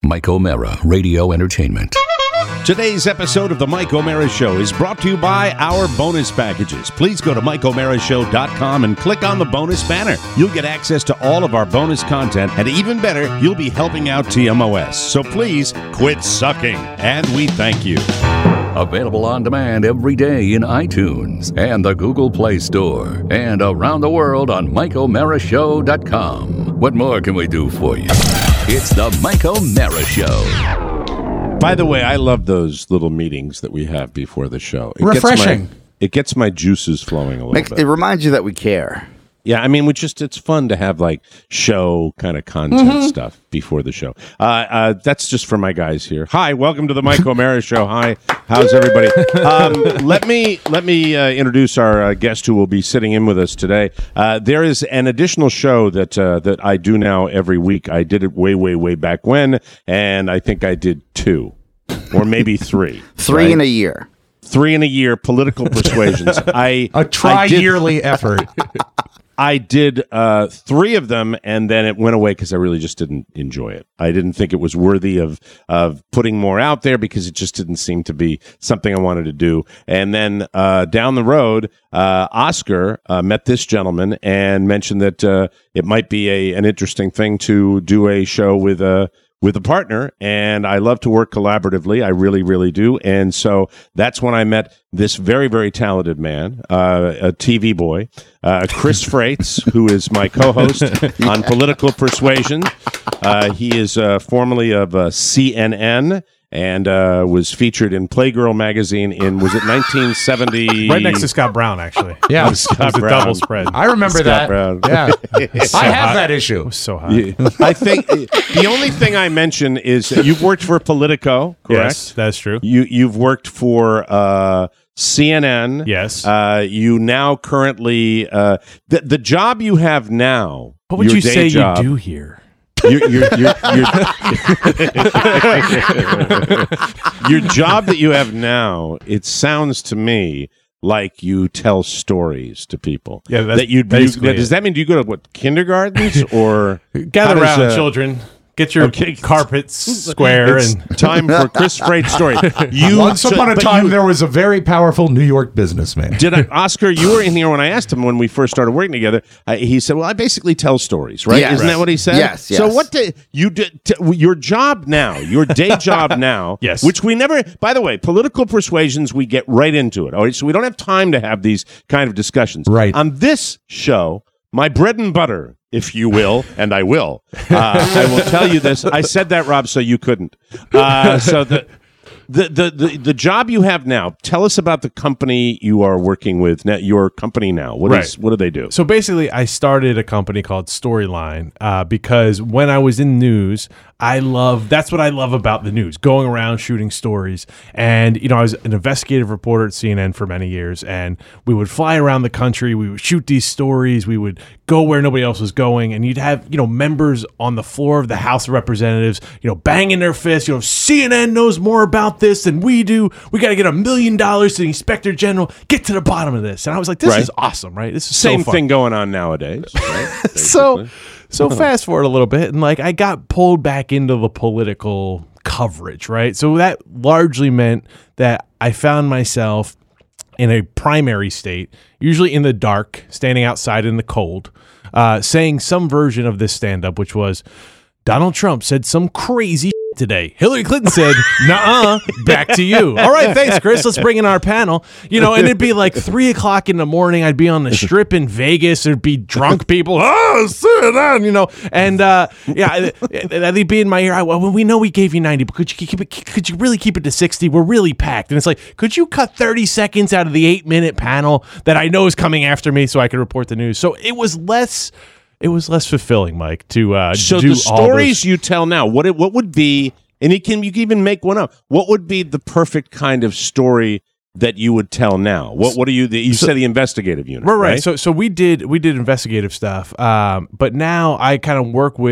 Mike O'Mara, Radio Entertainment. Today's episode of The Mike O'Mara Show is brought to you by our bonus packages. Please go to MikeO'MaraShow.com and click on the bonus banner. You'll get access to all of our bonus content, and even better, you'll be helping out TMOS. So please quit sucking, and we thank you. Available on demand every day in iTunes and the Google Play Store, and around the world on MikeO'MaraShow.com. What more can we do for you? It's The Mike O'Mara Show. By the way, I love those little meetings that we have before the show. Refreshing. It gets my juices flowing a little bit. It reminds you that we care. Yeah, I mean, it's fun to have like show kind of content stuff before the show. That's just for my guys here. Hi, welcome to the Mike O'Mara Show. Hi, how's everybody? Let me introduce our guest who will be sitting in with us today. There is an additional show that I do now every week. I did it way back when, and I think I did 2 or maybe 3. 3 in a year. 3 in a year. Political Persuasions. A tri-yearly effort. I did 3 of them, and then it went away because I really just didn't enjoy it. I didn't think it was worthy of putting more out there because it just didn't seem to be something I wanted to do. And then down the road, Oscar met this gentleman and mentioned that it might be an interesting thing to do a show with a partner, and I love to work collaboratively. I really do. And so that's when I met this very talented man, a TV boy, Chris Freites, who is my co-host on Political Persuasion. He is formerly of CNN and was featured in Playgirl magazine in, was it 1970? Right next to Scott Brown, actually. Yeah, Scott it was Brown. a double spread. I remember Scott that. Brown. Yeah, So I have hot. that issue. It was so hot. I think the only thing I mention is you've worked for Politico, correct? Yes, that's true. You've worked for CNN. Yes. You now currently the job you have now. What would your you day say job, you do here? Your job that you have now, it sounds to me like you tell stories to people. Yeah, that's that you basically does that mean do you go to kindergartens or Gather how does, around, children. Get your okay. carpets square It's and time for Chris Freight's story. Once upon a time, there was a very powerful New York businessman. Oscar, you were in here when I asked him when we first started working together. He said, "Well, I basically tell stories, right? Yes. Isn't that what he said? Yes. So what did you did? Your job now, your day job now, Yes. Which we never. By the way, Political Persuasions, we get right into it. All right, so we don't have time to have these kind of discussions. Right. On this show, my bread and butter, if you will, and I will. I will tell you this. I said that, Rob, so you couldn't. So the job you have now. Tell us about the company you are working with. Your company now. What do they do? So basically, I started a company called Storyline because when I was in news, that's what I love about the news, going around shooting stories. And, I was an investigative reporter at CNN for many years, and we would fly around the country. We would shoot these stories. We would go where nobody else was going. And you'd have, members on the floor of the House of Representatives, banging their fists, CNN knows more about this than we do. We got to get $1 million to the Inspector General. Get to the bottom of this. And I was like, this is awesome, right? This is Same so fun. thing going on nowadays. Right? So fast forward a little bit, and I got pulled back into the political coverage, right? So that largely meant that I found myself in a primary state, usually in the dark, standing outside in the cold, saying some version of this stand-up, which was, Donald Trump said some crazy today. Hillary Clinton said, nuh-uh, back to you. All right, thanks, Chris. Let's bring in our panel. And it'd be like 3 o'clock in the morning. I'd be on the strip in Vegas. There'd be drunk people. Oh, sit down, And, they'd be in my ear. Well, we know we gave you 90, but could you really keep it to 60? We're really packed. And it's like, could you cut 30 seconds out of the 8-minute panel that I know is coming after me so I could report the news? So it was less fulfilling, Mike, to so do the stories you tell now, what would be, and you can even make one up. What would be the perfect kind of story that you would tell now? What are you said the investigative unit, right? So we did investigative stuff, but now I kind of work with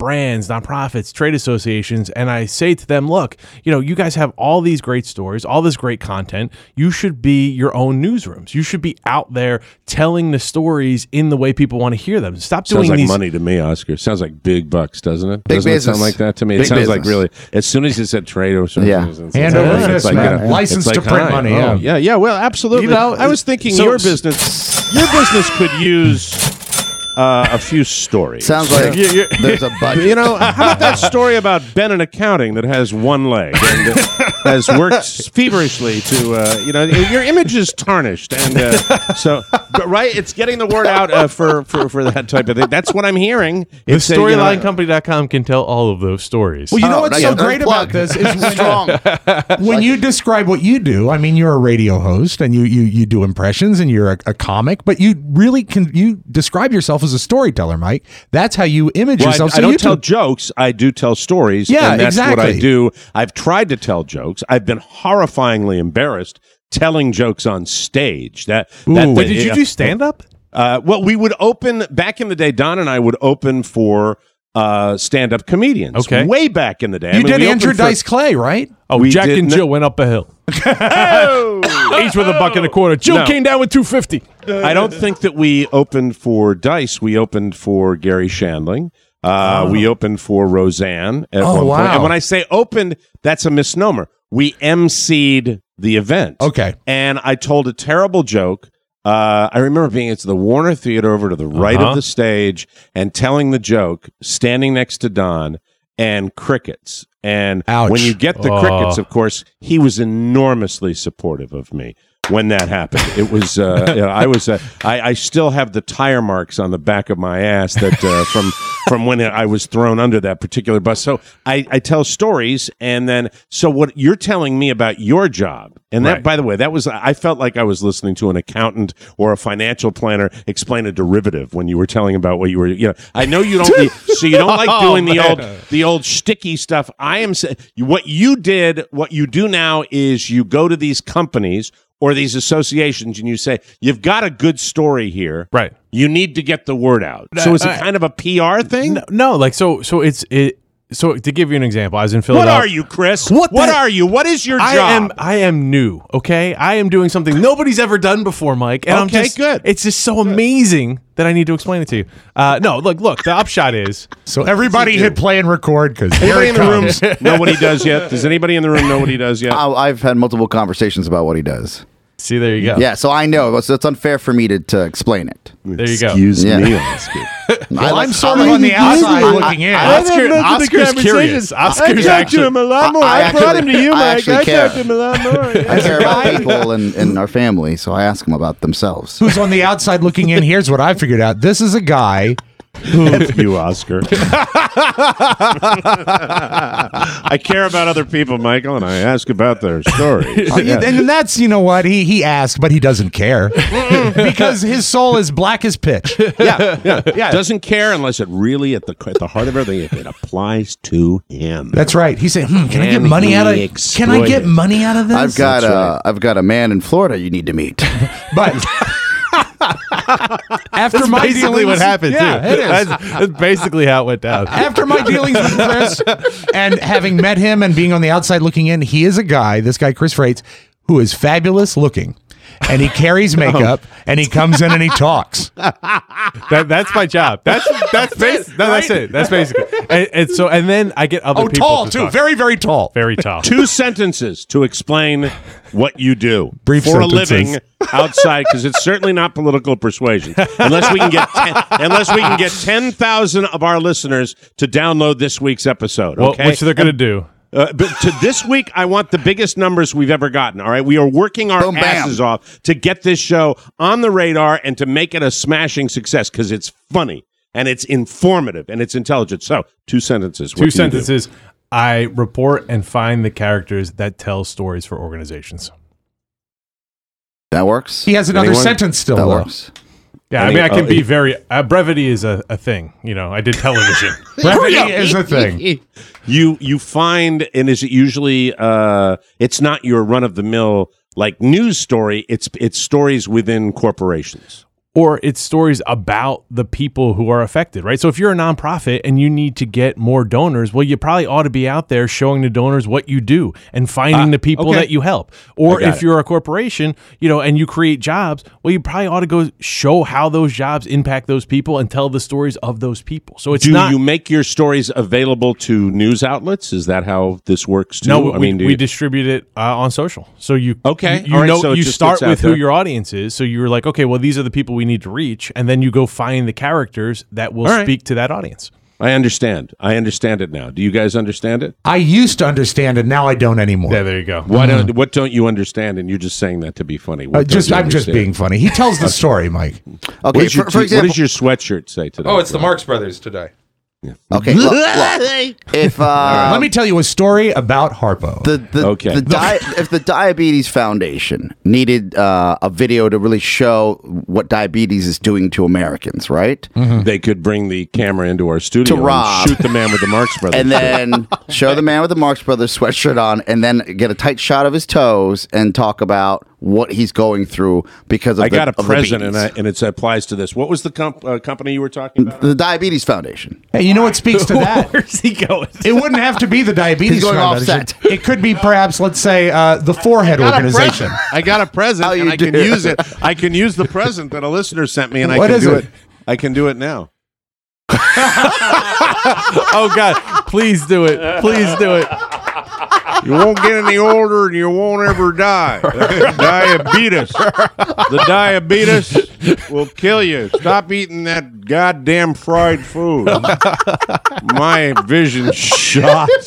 brands, nonprofits, trade associations, and I say to them, look, you guys have all these great stories, all this great content. You should be your own newsrooms. You should be out there telling the stories in the way people want to hear them. Stop doing Sounds like these money to me, Oscar. Sounds like big bucks, doesn't it? Big doesn't it business. sound like that to me? It Big sounds like business. really. As soon as you said trade associations, Yeah. it's Hand like, over it's fist, like, man. License it's to print money, oh, yeah. yeah. Well, absolutely. I was thinking your business could use a few stories. Sounds like there's a budget. How about that story about Ben in accounting that has one leg and has worked feverishly to, your image is tarnished. And but right, it's getting the word out for that type of thing. That's what I'm hearing. The StorylineCompany.com can tell all of those stories. Well, you know Oh, what's yeah, so great plug. about this is Strong. when you describe what you do. I mean, you're a radio host and you do impressions and you're a comic, but you really you describe yourself as a storyteller, Mike. That's how you image yourself. I don't tell jokes. I do tell stories. Yeah, and that's what I exactly. do. I've tried to tell jokes. I've been horrifyingly embarrassed telling jokes on stage. Wait, did you do stand-up? Well, we would open back in the day. Don and I would open for stand-up comedians. Okay. Way back in the day. You did we Andrew opened for- Dice Clay, right? Oh, We Jack did and not- Jill went up a hill. Each with $1.25. Jill No. came down with $2.50. I don't think that we opened for Dice. We opened for Gary Shandling. We opened for Roseanne at one point. wow. And when I say opened, that's a misnomer. We emceed the event. Okay. And I told a terrible joke. I remember being at the Warner Theater over to the right of the stage and telling the joke, standing next to Don, and crickets. And Ouch. when you get the crickets, of course, he was enormously supportive of me when that happened. It was, I still have the tire marks on the back of my ass that from when I was thrown under that particular bus. So I tell stories, and then so what you're telling me about your job, and that, Right. by the way, that was I felt like I was listening to an accountant or a financial planner explain a derivative when you were telling about what you were. I know you don't, so you don't like doing the old shticky stuff. I am saying what you do now is you go to these companies or these associations and you say, you've got a good story here. Right. You need to get the word out. So is it kind of a PR thing? No, like so So to give you an example, I was in What Philadelphia. are you, Chris? What are you? What is your job? I am new, okay? I am doing something nobody's ever done before, Mike. And Okay, good. It's just so amazing that I need to explain it to you. No, look, the upshot is So everybody hit play and record because Anybody in the room know what he does yet? Does anybody in the room know what he does yet? I've had multiple conversations about what he does. see, there you go. Yeah, so I know. So it's unfair for me to explain it. There you go. Excuse Yeah. me, Oscar. Well, I'm sort of on the outside looking in. Oscar's curious. Oscar's actually. a lot more. I brought him to you, Mike. actually I care. talked to him a lot more. I care about people in our family, so I ask them about themselves. Who's on the outside looking in? Here's what I figured out. This is a guy. F you, Oscar. I care about other people, Michael, and I ask about their stories. And that's, you know what? He asked, but he doesn't care. Because his soul is black as pitch. Yeah. Doesn't care unless it really, at the heart of everything, it applies to him. That's right. He said, "Can I get And money out of? he Can I get exploited. money out of this?" I've got a man in Florida you need to meet. But after That's my basically dealings, what happened, yeah, too. it is. That's basically how it went down. After my dealings with Chris and having met him and being on the outside looking in, he is a guy, this guy, Chris Freites, who is fabulous looking. And he carries makeup and he comes in and he talks. That's my job. That's it. That's basically. And then I get other people. Tall, to too. talk. Very, very tall. very tall. 2 sentences to explain what you do Brief for sentences. a living outside, because it's certainly not political persuasion. Unless we can get 10,000 of our listeners to download this week's episode. Okay, Which they're going to do. But to this week, I want the biggest numbers we've ever gotten. All right, we are working our Boom, bam. asses off to get this show on the radar and to make it a smashing success because it's funny and it's informative and it's intelligent. So, 2 sentences. What do you do? sentences. I report and find the characters that tell stories for organizations. That works. He has another Anyone? sentence still. That though. works. Yeah, I mean, I can be very. Brevity is a thing. You know, I did television. Brevity is a thing. You find, and is it usually it's not your run of the mill like news story, it's stories within corporations. or it's stories about the people who are affected, right? So if you're a nonprofit and you need to get more donors, well, you probably ought to be out there showing the donors what you do and finding the people that you help. Or if you're a corporation, and you create jobs, well, you probably ought to go show how those jobs impact those people and tell the stories of those people. So it's Do you make your stories available to news outlets? Is that how this works too? No, we distribute it on social. So you so you it just start gets out with who there. your audience is. So you're like, okay, well, these are the people we need to reach, and then you go find the characters that will speak to that audience. I understand. I understand it now. Do you guys understand it? I used to understand it. Now I don't anymore. Yeah, there you go. What don't you understand? And you're just saying that to be funny. I'm just being funny. He tells the story, Mike. Okay, for What example, does your sweatshirt say today? Oh, it's the Marx Brothers today. okay, look, if Let me tell you a story about Harpo. if the Diabetes Foundation needed a video to really show what diabetes is doing to Americans, right? They could bring the camera into our studio To Rob. and shoot the man with the Marx Brothers. And then show the man with the Marx Brothers sweatshirt on, and then get a tight shot of his toes and talk about what he's going through because of I got a of the present, beaties. and it applies to this. What was the company you were talking about? The Diabetes Foundation. Hey, you know what speaks to that? Where's he going? It wouldn't have to be the Diabetes He's going Foundation. offset. It could be perhaps, let's say, the Forehead Organization. I got a present, How and you I can do? use it. I can use the present that a listener sent me, and I What can is do it? it. I can do it now. Oh, God. Please do it. Please do it. You won't get any older, and you won't ever die. Diabetes. The diabetes will kill you. Stop eating that goddamn fried food. My vision shot. Is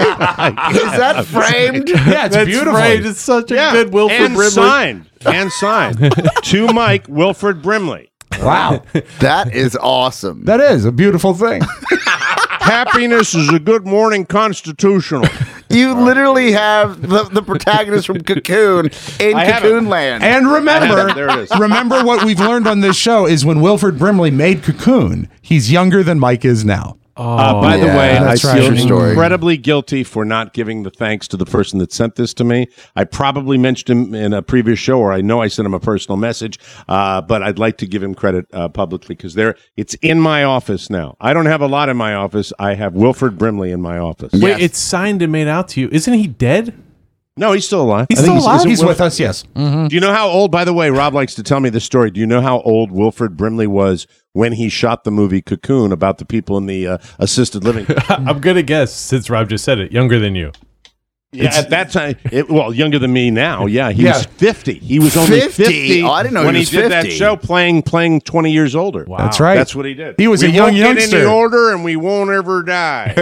that framed? Yeah, it's beautiful. Right. It's such a good Wilford and Brimley. signed to Mike Wilford Brimley. Wow. That is awesome. That is a beautiful thing. Happiness is a good morning constitutional. You literally have the protagonist from Cocoon in I have Cocoon it. Land. And remember, There it is. remember what we've learned on this show is when Wilford Brimley made Cocoon, he's younger than Mike is now. By the yeah, way, I that's right. feel True story. incredibly guilty for not giving the thanks to the person that sent this to me. I probably mentioned him in a previous show, or I know I sent him a personal message, but I'd like to give him credit publicly because it's in my office now. I don't have a lot in my office. I have Wilford Brimley in my office. Wait, Yes. it's signed and made out to you. Isn't he dead? No, he's still alive. He's I think still alive? He's with us, yes. Do you know how old, by the way, Rob likes to tell me this story. Do you know how old Wilford Brimley was when he shot the movie Cocoon about the people in the assisted living? I'm going to guess, since Rob just said it, younger than you. Yeah, at that time, younger than me now. Yeah, he Yeah. was 50. He was only 50? 50 Oh, I didn't know when he he was did that 50. show playing 20 years older. Wow. That's right. That's what he did. He was we a young won't youngster. get any older, and we won't ever die.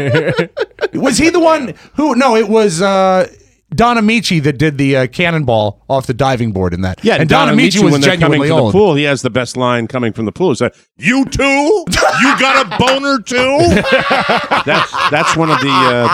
Was he the one who? No, it was Don Amici that did the cannonball off the diving board in that. Yeah, and Don Amici was when they're coming genuinely to old. the pool, he has the best line coming from the pool. He's like, "You too? You got a boner too?" That's one of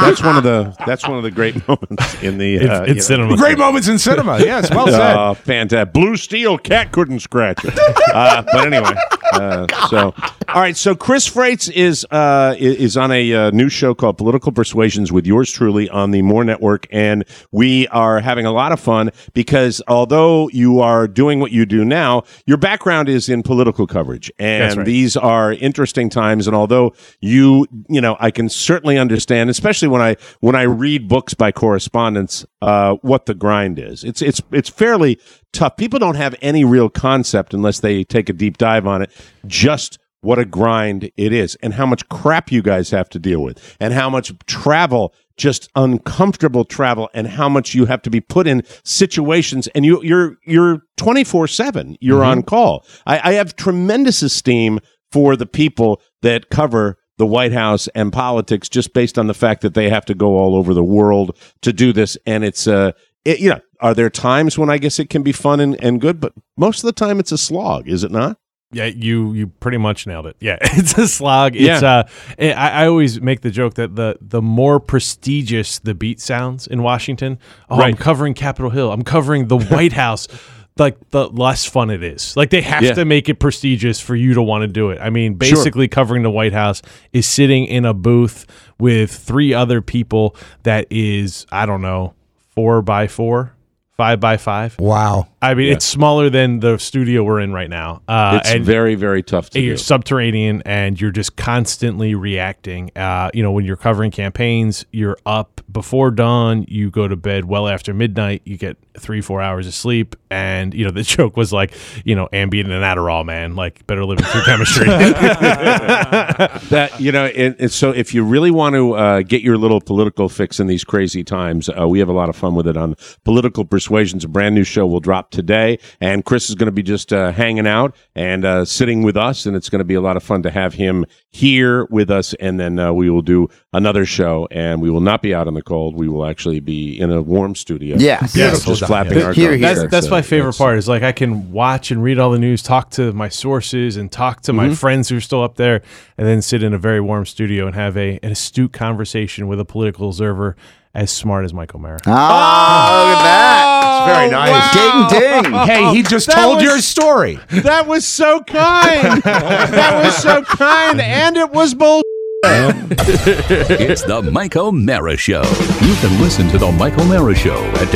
the great moments in the It's cinema. Great moments in cinema. Yes, well said. Fantastic. Blue Steel, cat couldn't scratch it. But anyway, so all right. So Chris Freites is on a new show called Political Persuasions with yours truly on the More Network, and we are having a lot of fun because although you are doing what you do now, your background is in political coverage, and That's right. these are interesting times. And although you know, I can certainly understand, especially when I read books by correspondents, what the grind is. It's fairly tough. People don't have any real concept unless they take a deep dive on it. Just what a grind it is, and how much crap you guys have to deal with, and how much travel, just uncomfortable travel, and how much you have to be put in situations, and you're 24/7. You're on call. I have tremendous esteem for the people that cover the White House and politics, just based on the fact that they have to go all over the world to do this, and it's are there times when I guess it can be fun and good, but most of the time it's a slog, is it not? Yeah, you pretty much nailed it. Yeah, it's a slog. Yeah. It's I always make the joke that the more prestigious the beat sounds in Washington, I'm Right. covering Capitol Hill, I'm covering the White House, like the less fun it is. Like they have to make it prestigious for you to want to do it. I mean, basically covering the White House is sitting in a booth with 3 other people that is, I don't know, 4x4. 5x5. Wow. I mean, it's smaller than the studio we're in right now. It's and very, very tough to you're do. subterranean, and you're just constantly reacting. When you're covering campaigns, you're up before dawn. You go to bed well after midnight. You get 3-4 hours of sleep. And the joke was like, Ambien and Adderall, man, like better living through chemistry. So if you really want to get your little political fix in these crazy times, we have a lot of fun with it on Political Persuasions. A brand new show will drop today, and Chris is going to be just hanging out and sitting with us, and it's going to be a lot of fun to have him here with us. And then we will do another show, and we will not be out in the cold. We will actually be in a warm studio. Yes. Just flapping our Here, gums. here. That's my favorite part, is like I can watch and read all the news, talk to my sources, and talk to my friends who are still up there, and then sit in a very warm studio and have an astute conversation with a political observer as smart as Mike O'Mara. Look at that. Very nice. Ding, ding. Hey, he just told your story. That was so kind. That was so kind, and it was bull. It's the Mike O'Mara Show. You can listen to the Mike O'Mara Show at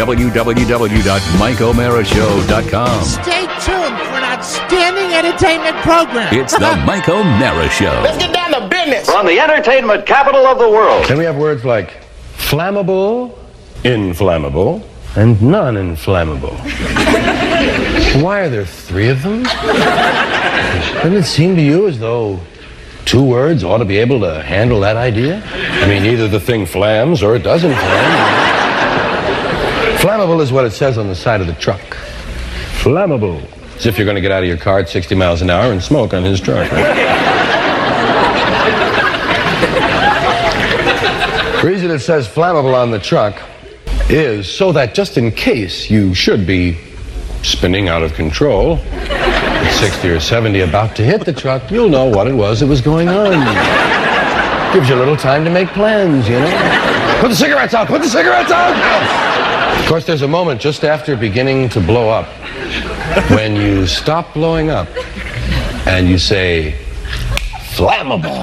www.mikeomarashow.com. Stay tuned for an outstanding entertainment program. It's the Mike O'Mara Show. Let's get down to business. From the entertainment capital of the world. Then we have words like flammable, inflammable, and non-inflammable. Why are there three of them? Doesn't it seem to you as though two words ought to be able to handle that idea? I mean, either the thing flams or it doesn't flam. Flammable is what it says on the side of the truck. Flammable. As if you're going to get out of your car at 60 miles an hour and smoke on his truck. The reason it says flammable on the truck is so that just in case you should be spinning out of control at 60 or 70 about to hit the truck, you'll know what it was that was going on. Gives you a little time to make plans, Put the cigarettes out! Put the cigarettes out! Of course, there's a moment just after beginning to blow up when you stop blowing up and you say, flammable.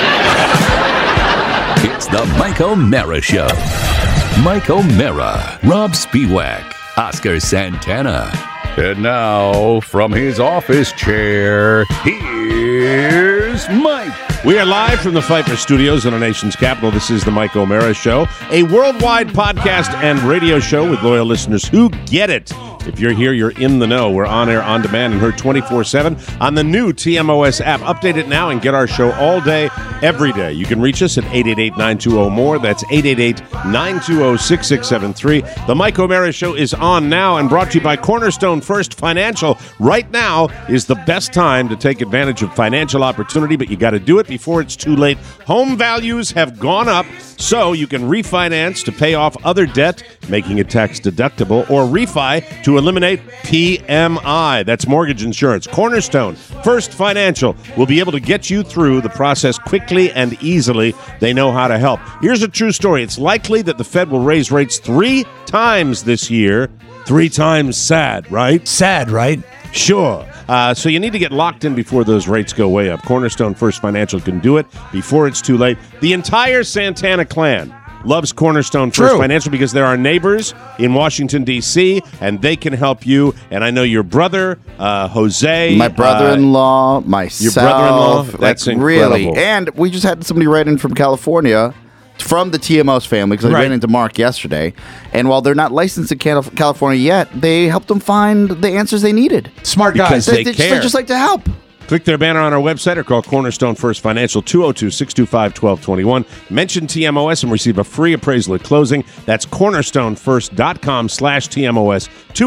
It's the Mike O'Mara Show. Mike O'Mara, Rob Spiewak, Oscar Santana. And now, from his office chair, here's Mike. We are live from the Pfeiffer Studios in our nation's capital. This is the Mike O'Mara Show, a worldwide podcast and radio show with loyal listeners who get it. If you're here, you're in the know. We're on air, on demand, and heard 24/7 on the new TMOS app. Update it now and get our show all day, every day. You can reach us at 888-920-MORE. That's 888-920-6673. The Mike O'Mara Show is on now and brought to you by Cornerstone First Financial. Right now is the best time to take advantage of financial opportunity, but you got to do it before it's too late. Home values have gone up, so you can refinance to pay off other debt, making it tax deductible, or refi to eliminate PMI. That's mortgage insurance. Cornerstone First Financial will be able to get you through the process quickly and easily. They know how to help. Here's a true story. It's likely that the Fed will raise rates 3 times this year. 3 times sad, right? Sad, right? Sure. So you need to get locked in before those rates go way up. Cornerstone First Financial can do it before it's too late. The entire Santana clan loves Cornerstone First Financial because they're our neighbors in Washington, D.C., and they can help you. And I know your brother, Jose. My brother-in-law, myself. Your brother-in-law? That's really. incredible. And we just had somebody write in from California, from the TMOS family, because I ran into Mark yesterday. And while they're not licensed in California yet, they helped them find the answers they needed. Smart guys. Because they care. They just like to help. Click their banner on our website or call Cornerstone First Financial 202-625-1221. Mention TMOS and receive a free appraisal at closing. That's cornerstonefirst.com/TMOS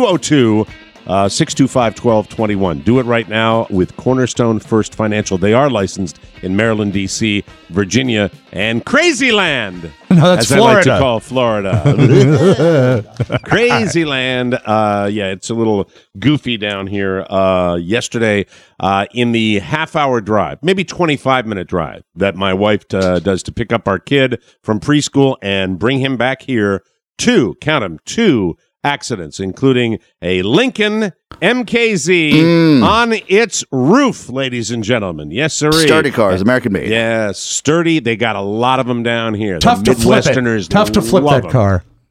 202-625-1221. Do it right now with Cornerstone First Financial. They are licensed in Maryland, D.C., Virginia, and Crazyland. No, that's as Florida. I like to call Florida. Crazyland. Yeah, it's a little goofy down here. Yesterday, in the half-hour drive, maybe 25-minute drive that my wife does to pick up our kid from preschool and bring him back here, 2 accidents, including a Lincoln MKZ on its roof, ladies and gentlemen. Yes, sir. Sturdy cars, American-made. Yeah, sturdy. They got a lot of them down here. Tough the to flip it. Midwesterners Tough to flip love that them. car.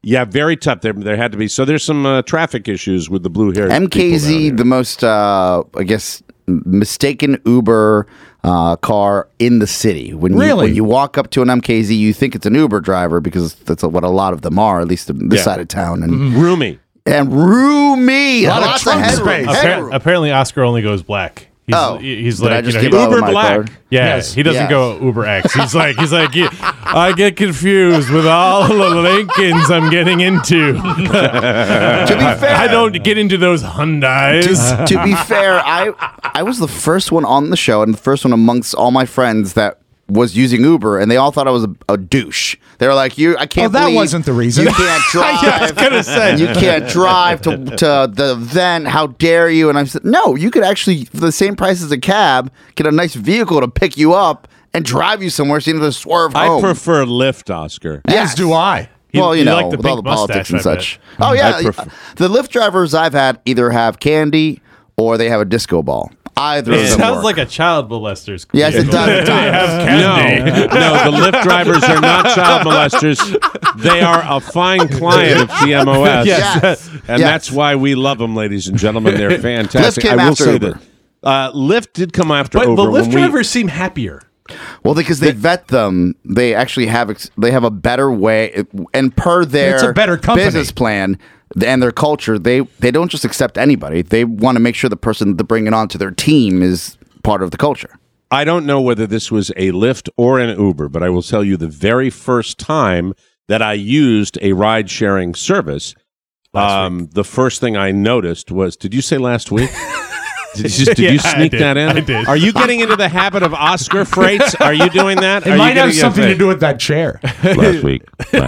Yeah, very tough. There had to be. So there's some traffic issues with the blue hair. MKZ, the most, I guess, mistaken Uber car in the city. When you walk up to an MKZ, you think it's an Uber driver because that's what a lot of them are, at least this side of town. And roomy. And roomy. Lots of headroom. space. Apparently, Oscar only goes black. He's did I like just you give know, out Uber my Black. card? Yeah, Yes. he doesn't Yes. go Uber X. He's like, yeah, I get confused with all the Lincolns I'm getting into. To be fair, I don't get into those Hyundais. to be fair, I was the first one on the show and the first one amongst all my friends that was using Uber, and they all thought I was a douche. They were like, "I can't." that believe wasn't the reason. You can't drive. Yeah, I was gonna say. You can't drive to the event. How dare you? And I said, "No, you could actually, for the same price as a cab, get a nice vehicle to pick you up and drive you somewhere, so you don't have to swerve I home." prefer Lyft, Oscar. As do I. Well, You know, like the with all pink the politics and mustache, such. Oh yeah, I prefer- the Lyft drivers I've had either have candy or they have a disco ball. Either of It them sounds work. like a child molester's. Yes, it does. It does. No, the Lyft drivers are not child molesters. They are a fine client of TMOS. Yes. And Yes. that's why we love them, ladies and gentlemen. They're fantastic. Lyft came I will after say Uber. that Lyft did come after But Uber. the Lyft when we- drivers seem happier. Well, because they vet them, they actually have a better way, and per their It's a better company. business plan and their culture, they don't just accept anybody. They want to make sure the person that they're bringing onto their team is part of the culture. I don't know whether this was a Lyft or an Uber, but I will tell you the very first time that I used a ride-sharing service, the first thing I noticed was, did you say last week? Did you Yeah, sneak I did. that in? I did. Are you getting into the habit of Oscar freights? Are you doing that? It might have something to do with that chair. Last week,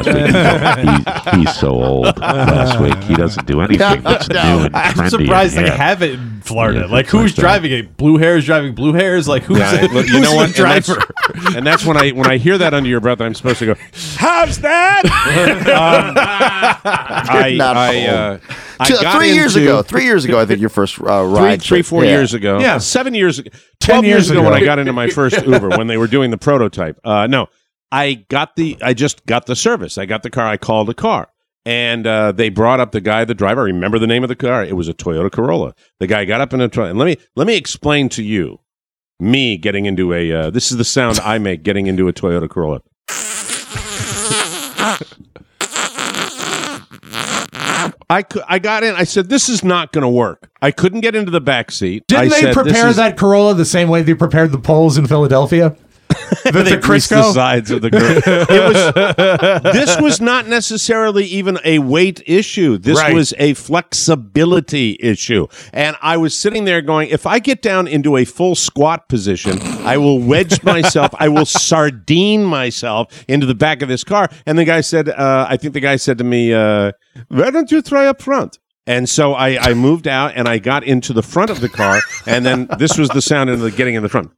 he's so old. Last week, he doesn't do anything that's new and trendy. I'm surprised and they hip. have it in Florida. Yeah, like, it's who's like that. driving it? Blue hairs driving blue hairs? Like, who's, Yeah, look, who's the And driver? that's when I hear that under your breath, I'm supposed to go, how's that? I got 3 years into- ago. 3 years ago, I think your first ride. Three, 4 Yeah. years ago. Yeah. 7 years ago. 10 12 years years ago when ago. I got into my first Uber, when they were doing the prototype. No, I just got the service. I got the car. I called a car. And they brought up the driver. I remember the name of the car. It was a Toyota Corolla. The guy got up in a Toyota. And let me explain to you, me getting into a, this is the sound I make getting into a Toyota Corolla. I got in. I said, this is not going to work. I couldn't get into the back seat. Didn't I they said, prepare that Corolla the same way they prepared the poles in Philadelphia? The greased Crisco? the sides of the girl. This was not necessarily even a weight issue. This Right. was a flexibility issue. And I was sitting there going, if I get down into a full squat position, I will wedge myself, I will sardine myself into the back of this car. And the guy said, I think the guy said to me, why don't you try up front? And so I moved out and I got into the front of the car. And then this was the sound of the getting in the front.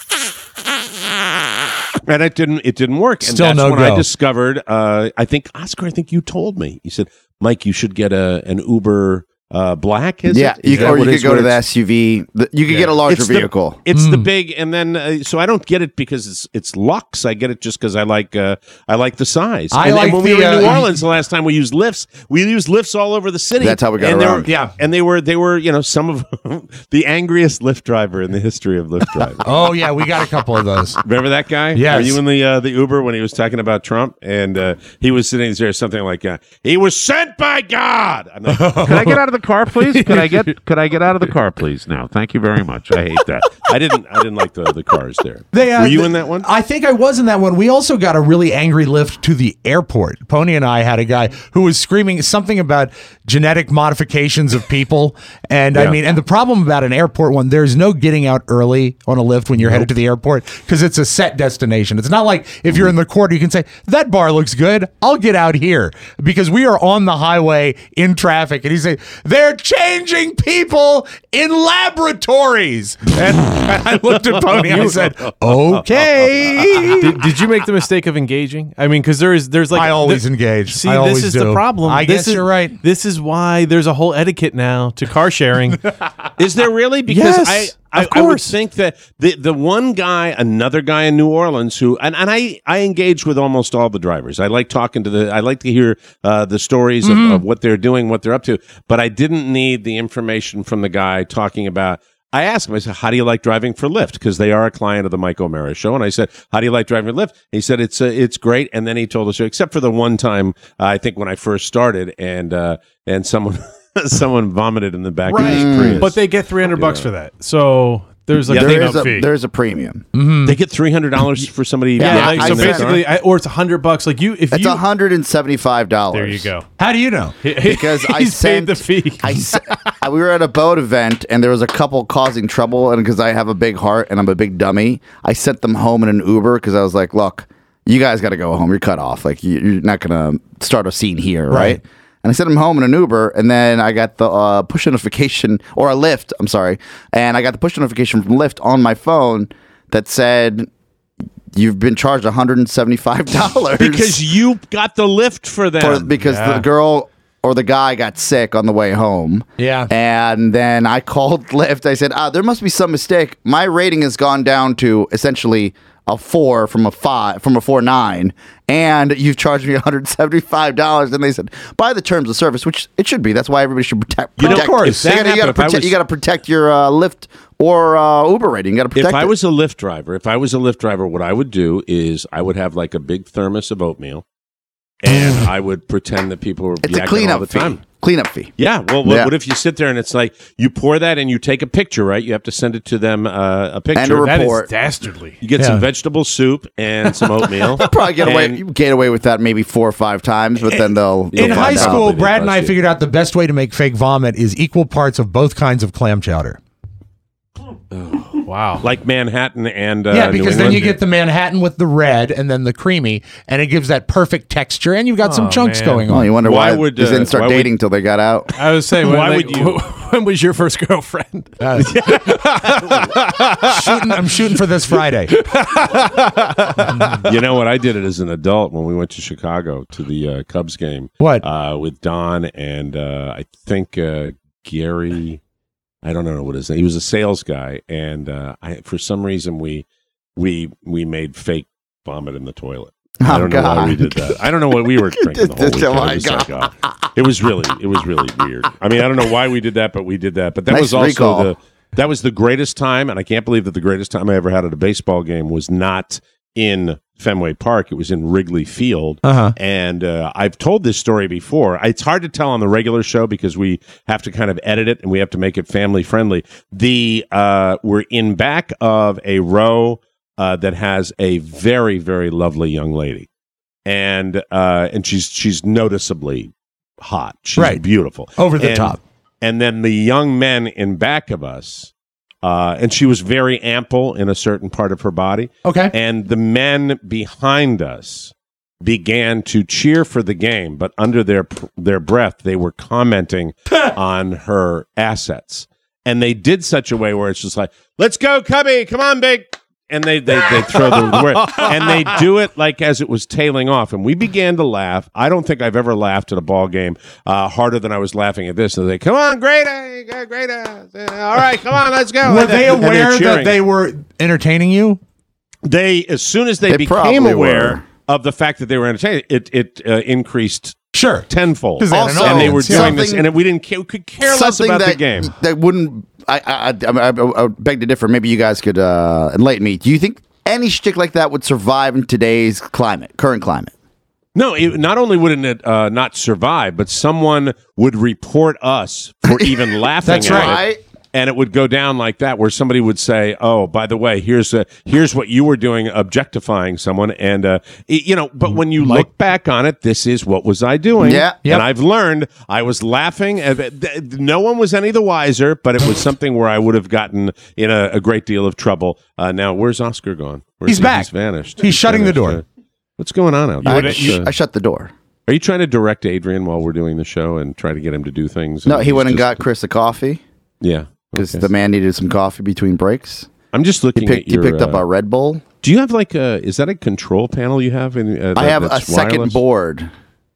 And it didn't work. And Still that's no when go. I discovered, Oscar, I think you told me. You said, Mike, you should get an Uber Black, is Yeah, it? Is that or you what could it's go to where the it's- SUV. You could get a larger It's the- vehicle. It's the big, and then so I don't get it because it's Lux. I get it just because I like the size. I and like when we the, were in New uh, Orleans the last time we used lifts. We used lifts all over the city. That's how we got and around. Yeah. and they were some of the angriest Lyft driver in the history of Lyft drivers. Oh, yeah, we got a couple of those. Remember that guy? Yes. Were you in the Uber when he was talking about Trump? And he was sitting there something like, he was sent by God. I'm like, Can I get out of the car, please? Could I get out of the car, please? Now, thank you very much. I hate that. I didn't like the cars there. Were Were you in that one? I think I was in that one. We also got a really angry lift to the airport. Pony and I had a guy who was screaming something about genetic modifications of people. And I mean, and the problem about an airport one, there's no getting out early on a lift when you're headed to the airport because it's a set destination. It's not like if you're in the corner, you can say, that bar looks good. I'll get out here because we are on the highway in traffic. And he's saying, they're changing people in laboratories. And I looked at Pony and I said, okay. Did you make the mistake of engaging? I mean, because there's like I always engage. See, I this always is do. the problem. I This guess is- you're right. This is why there's a whole etiquette now to car sharing. Is there really? Because Yes. I would think that the one guy, another guy in New Orleans who, and I engage with almost all the drivers. I like talking to I like to hear the stories of what they're doing, what they're up to. But I didn't need the information from the guy talking about. I asked him, I said, how do you like driving for Lyft? Because they are a client of the Mike O'Mara Show. And I said, how do you like driving for Lyft? He said, it's great. And then he told us, except for the one time, I think when I first started and someone vomited in the back of his Prius. But they get $300 for that. So there's a fee. There's a premium. They get $300 for somebody. So basically, or it's $100. Like it's $175. There you go. How do you know? Because I paid sent the fee. We were at a boat event and there was a couple causing trouble, and because I have a big heart and I'm a big dummy, I sent them home in an Uber because I was like, look, you guys got to go home. You're cut off. Like you're not gonna start a scene here, right? And I sent him home in an Uber, and then I got the push notification, or a Lyft, I'm sorry. And I got the push notification from Lyft on my phone that said, you've been charged $175. Because you got the Lyft for them. Because the girl or the guy got sick on the way home. Yeah. And then I called Lyft. I said, there must be some mistake. My rating has gone down to essentially a 4 from a 4.9, and you've charged me $175. And they said, by the terms of service, which it should be. That's why everybody should protect. Of course, you got to protect your Lyft or Uber rating. You got to protect. If I was a Lyft driver, what I would do is I would have like a big thermos of oatmeal, and I would pretend that people were yakking all the time. Cleanup fee. Yeah. Well, what if you sit there and it's like you pour that and you take a picture, right? You have to send it to them a picture and a report. That is dastardly. You get some vegetable soup and some oatmeal. They'll probably get away with that maybe 4 or 5 times, but then they'll in high school. Brad and I figured out the best way to make fake vomit is equal parts of both kinds of clam chowder. Wow. Like Manhattan and because then you get the Manhattan with the red and then the creamy, and it gives that perfect texture, and you've got some chunks going on. Oh, you wonder why they didn't start dating until they got out. I was saying, when was your first girlfriend? I'm shooting for this Friday. You know what? I did it as an adult when we went to Chicago to the Cubs game. What? With Don and I think Gary. I don't know what his name. He was a sales guy, and for some reason we made fake vomit in the toilet. I don't know why we did that. I don't know what we were drinking the whole weekend. It was really weird. I mean, I don't know why we did that, but we did that. But that was also that was the greatest time, and I can't believe that the greatest time I ever had at a baseball game was not in Fenway Park. It was in Wrigley Field. And I've told this story before. It's hard to tell on the regular show because we have to kind of edit it and we have to make it family friendly. We're in back of a row that has a very, very lovely young lady. And she's noticeably hot. She's beautiful. Over the top. And then the young men in back of us, and she was very ample in a certain part of her body. Okay. And the men behind us began to cheer for the game, but under their breath, they were commenting on her assets. And they did such a way where it's just like, let's go, Cubby, come on, big. And they throw the word. And they do it like as it was tailing off. And we began to laugh. I don't think I've ever laughed at a ball game harder than I was laughing at this. And they come on, Greta. All right, come on, let's go. Were they aware that they were entertaining you? As soon as they became aware of the fact that they were entertaining, it increased tenfold. And they were doing this, and we could care less about the game. That wouldn't. I beg to differ. Maybe you guys could enlighten me. Do you think any shtick like that would survive in today's current climate? No, not only wouldn't it not survive, but someone would report us for even laughing That's at right. it. And it would go down like that, where somebody would say, "Oh, by the way, here's what you were doing, objectifying someone." And but when you look back on it, this is what was I doing? Yeah, and I've learned I was laughing. No one was any the wiser, but it was something where I would have gotten in a great deal of trouble. Now, where's Oscar gone? He's back. He's vanished. He's shutting the door. What's going on out there? I shut the door. Are you trying to direct Adrian while we're doing the show and try to get him to do things? No, he went and got Chris a coffee. Yeah. Because the man needed some coffee between breaks. I'm just looking at your... He picked up a Red Bull. Do you have is that a control panel you have? I have a second board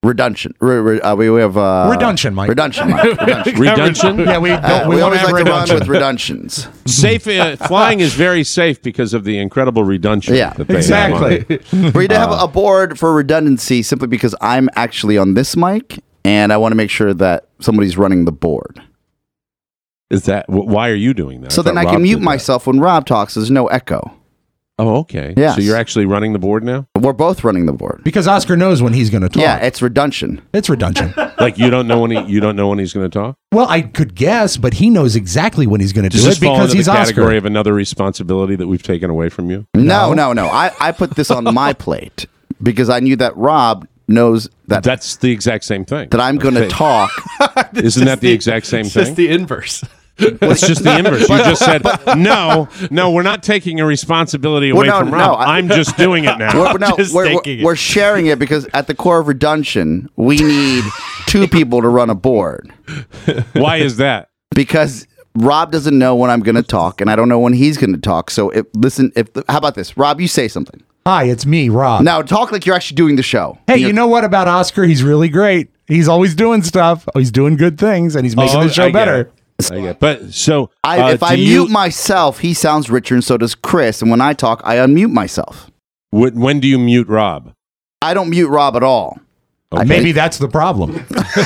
Redunction. We have Redunction, Mike. Redunction, Mike. Redunction? Yeah, we We want always to have like to run redunction. with reduntions. Safe flying is very safe because of the incredible redunction. Yeah, that they Exactly. have. We need to have a board for redundancy simply because I'm actually on this mic and I want to make sure that somebody's running the board. Is that why are you doing that? So then thought I Rob can mute did that. myself when Rob talks. There's no echo. Oh, okay. Yes. So you're actually running the board now? We're both running the board. Because Oscar knows when he's going to talk. Yeah, it's redunction. It's redundant. Like you don't know when he's going to talk? Well, I could guess, but he knows exactly when he's going to do Does this it fall because into he's the category Oscar. of another responsibility that we've taken away from you? No. I put this on my plate because I knew that Rob knows That's the exact same thing. that I'm going to talk. Isn't that the exact same It's thing? just the inverse. It's just the inverse. You just said, no, we're not taking a responsibility away from Rob. I'm just doing it now. We're sharing it because at the core of redunction, we need two people to run a board. Why is that? Because Rob doesn't know when I'm going to talk, and I don't know when he's going to talk. So how about this? Rob, you say something. Hi, it's me, Rob. Now talk like you're actually doing the show. Hey, you know what about Oscar? He's really great. He's always doing stuff. He's doing good things, and he's making the show better. But so if I mute myself, he sounds richer, and so does Chris. And when I talk, I unmute myself. When do you mute Rob? I don't mute Rob at all. Okay. Maybe that's the problem.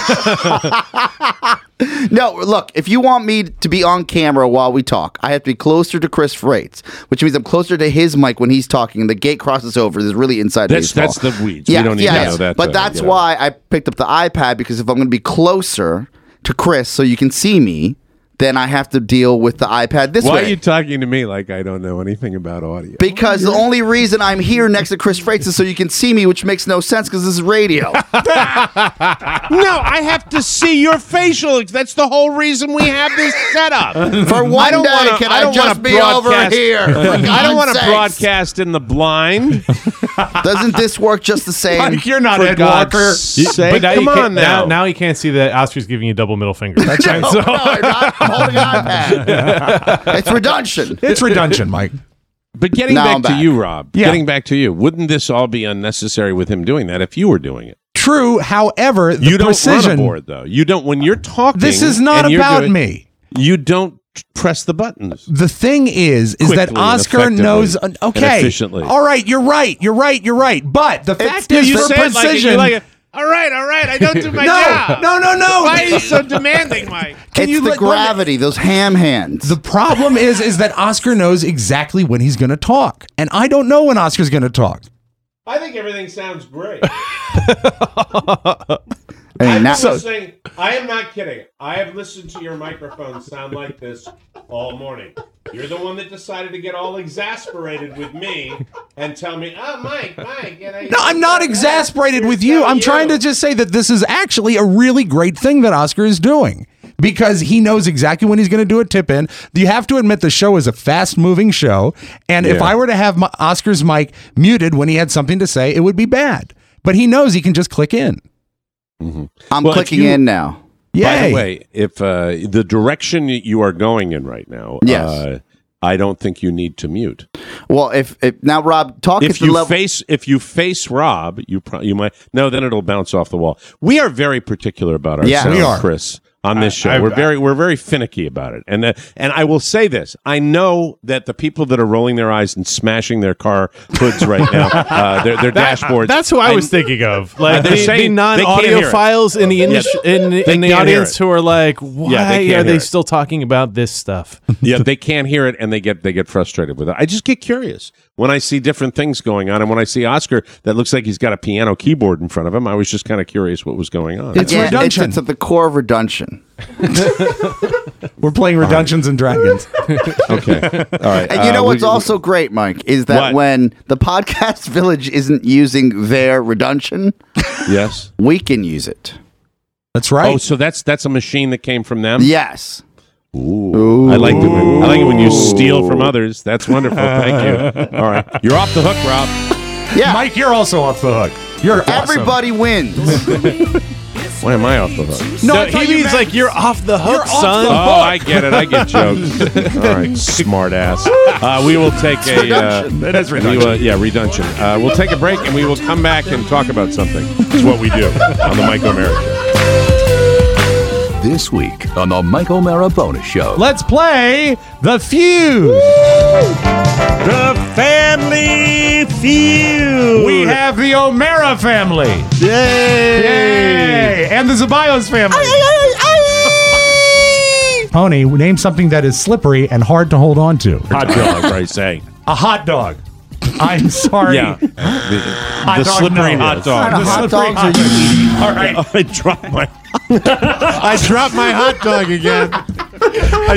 No, look, if you want me to be on camera while we talk, I have to be closer to Chris Freites, which means I'm closer to his mic when he's talking, and the gate crosses over. There's really inside baseball. That's the weeds. We don't need to know that. But that's why I picked up the iPad, because if I'm going to be closer to Chris so you can see me, then I have to deal with the iPad this way. Why are you talking to me like I don't know anything about audio? Because the only reason I'm here next to Chris Freites is so you can see me, which makes no sense because this is radio. No, I have to see your facial. That's the whole reason we have this setup. For one day, can I just be over here? I don't want to broadcast in the blind. Doesn't this work just the same? Mike, you're not Ed God's Walker. sake, But now come you on can't, now. now he can't see that Oscar's giving you a double middle finger. That's right. No, I'm not holding an iPad. It's redundant. It's redundant, Mike. But getting Now I'm back to back. you, Rob. Yeah. Getting back to you. Wouldn't this all be unnecessary with him doing that if you were doing it? True. However, the You don't precision. run a board, though. You don't. When you're talking, This is not and you're about doing- me. You don't press the buttons. The thing is Quickly that and Oscar effectively knows. and Okay, efficiently. all right, you're right. But the fact is, You for say it like precision. you're like, all right, I don't do my job. No. Why are you so demanding, Mike? It's the gravity, those ham hands. The problem is that Oscar knows exactly when he's going to talk, and I don't know when Oscar's going to talk. I think everything sounds great. And now, listening. I am not kidding. I have listened to your microphone sound like this all morning. You're the one that decided to get all exasperated with me and tell me, "Oh, Mike, No, I'm not exasperated with you. I'm trying to just say that this is actually a really great thing that Oscar is doing, because he knows exactly when he's going to do a tip in. You have to admit the show is a fast-moving show, and if Yeah. I were to have Oscar's mic muted when he had something to say, it would be bad. But he knows he can just click in. I'm Well, clicking if you- in now. Yay. By the way, if the direction you are going in right now, Yes. I don't think you need to mute. Well, if now Rob, talk at If the you level. face Rob, you might then it'll bounce off the wall. We are very particular about our Yeah, sound, we are. Chris. On this show, we're very finicky about it, and I will say this: I know that the people that are rolling their eyes and smashing their car hoods right now, their dashboards. That's who I was thinking of. Like they're the saying they can't non-audio hear it. files in the Yes. in They the can't hear audience it. who are like, why Yeah, they can't are hear they it. still talking about this stuff? Yeah, they can't hear it, and they get frustrated with it. I just get curious when I see different things going on, and when I see Oscar that looks like he's got a piano keyboard in front of him. I was just kind of curious what was going on. It's Yeah, redundant. it's at the core of redunction. We're playing Reduntions and Dragons. Okay, all right. And you know what's also great, Mike, is that What? when the podcast village isn't using their redunction, yes. we can use it. That's right. Oh, so that's a machine that came from them. Yes. I like it when you steal from others. That's wonderful. Thank you. All right, you're off the hook, Rob. Yeah. Mike, you're also off the hook. You're awesome. Everybody wins. Why am I off the hook? No, he means like you're off the hook, son. Oh, I get it. I get jokes. All right, smart ass. We will take It is redundant. redundant. We'll take a break and we will come back and talk about something. It's what we do on the Mike O'Mara Show. This week on the Mike O'Mara Bonus Show. Let's play The Feud. The Family Feud. We have the O'Mara family. Yay! And the Zabayos family. Pony, name something that is slippery and hard to hold on to. Hot dog, I say. A hot dog. I'm sorry. Yeah. The dog, slippery no. hot dog. What kind of hot dogs are you eating? All right. I dropped my hot dog again. I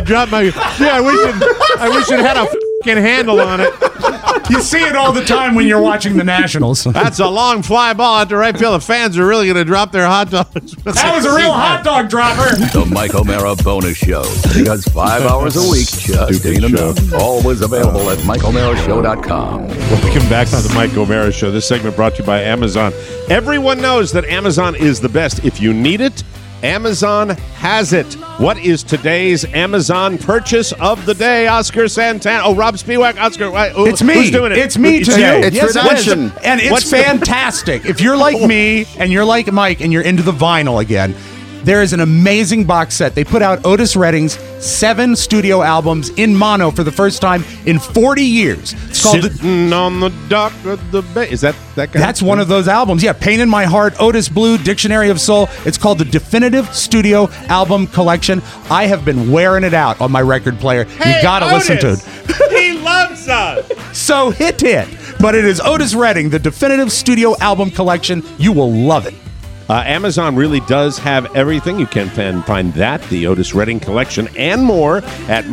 wish it had a fucking handle on it. You see it all the time when you're watching the Nationals. That's a long fly ball out to right field. The fans are really going to drop their hot dogs. That was a real hot dog dropper. The Mike O'Mara Bonus Show. Because 5 hours a week just ain't enough. Always available at MikeO'MaraShow.com. Welcome back to the Mike O'Mara Show. This segment brought to you by Amazon. Everyone knows that Amazon is the best. If you need it, Amazon has it. What is today's Amazon purchase of the day? Oscar Santana. Oh, Rob Spiewak. Oscar. It's me. Who's doing it? It's me It's today. you. It's Yes, redemption. it is. And it's fantastic. If you're like me and you're like Mike and you're into the vinyl again, there is an amazing box set. They put out Otis Redding's 7 studio albums in mono for the first time in 40 years. It's called Sitting on the dock of the bay. Is that guy? That's one of those albums. Yeah, Pain in My Heart, Otis Blue, Dictionary of Soul. It's called the Definitive Studio Album Collection. I have been wearing it out on my record player. You gotta listen to it. He loves us. So hit. But it is Otis Redding, the Definitive Studio Album Collection. You will love it. Amazon really does have everything. You can find that, the Otis Redding collection, and more at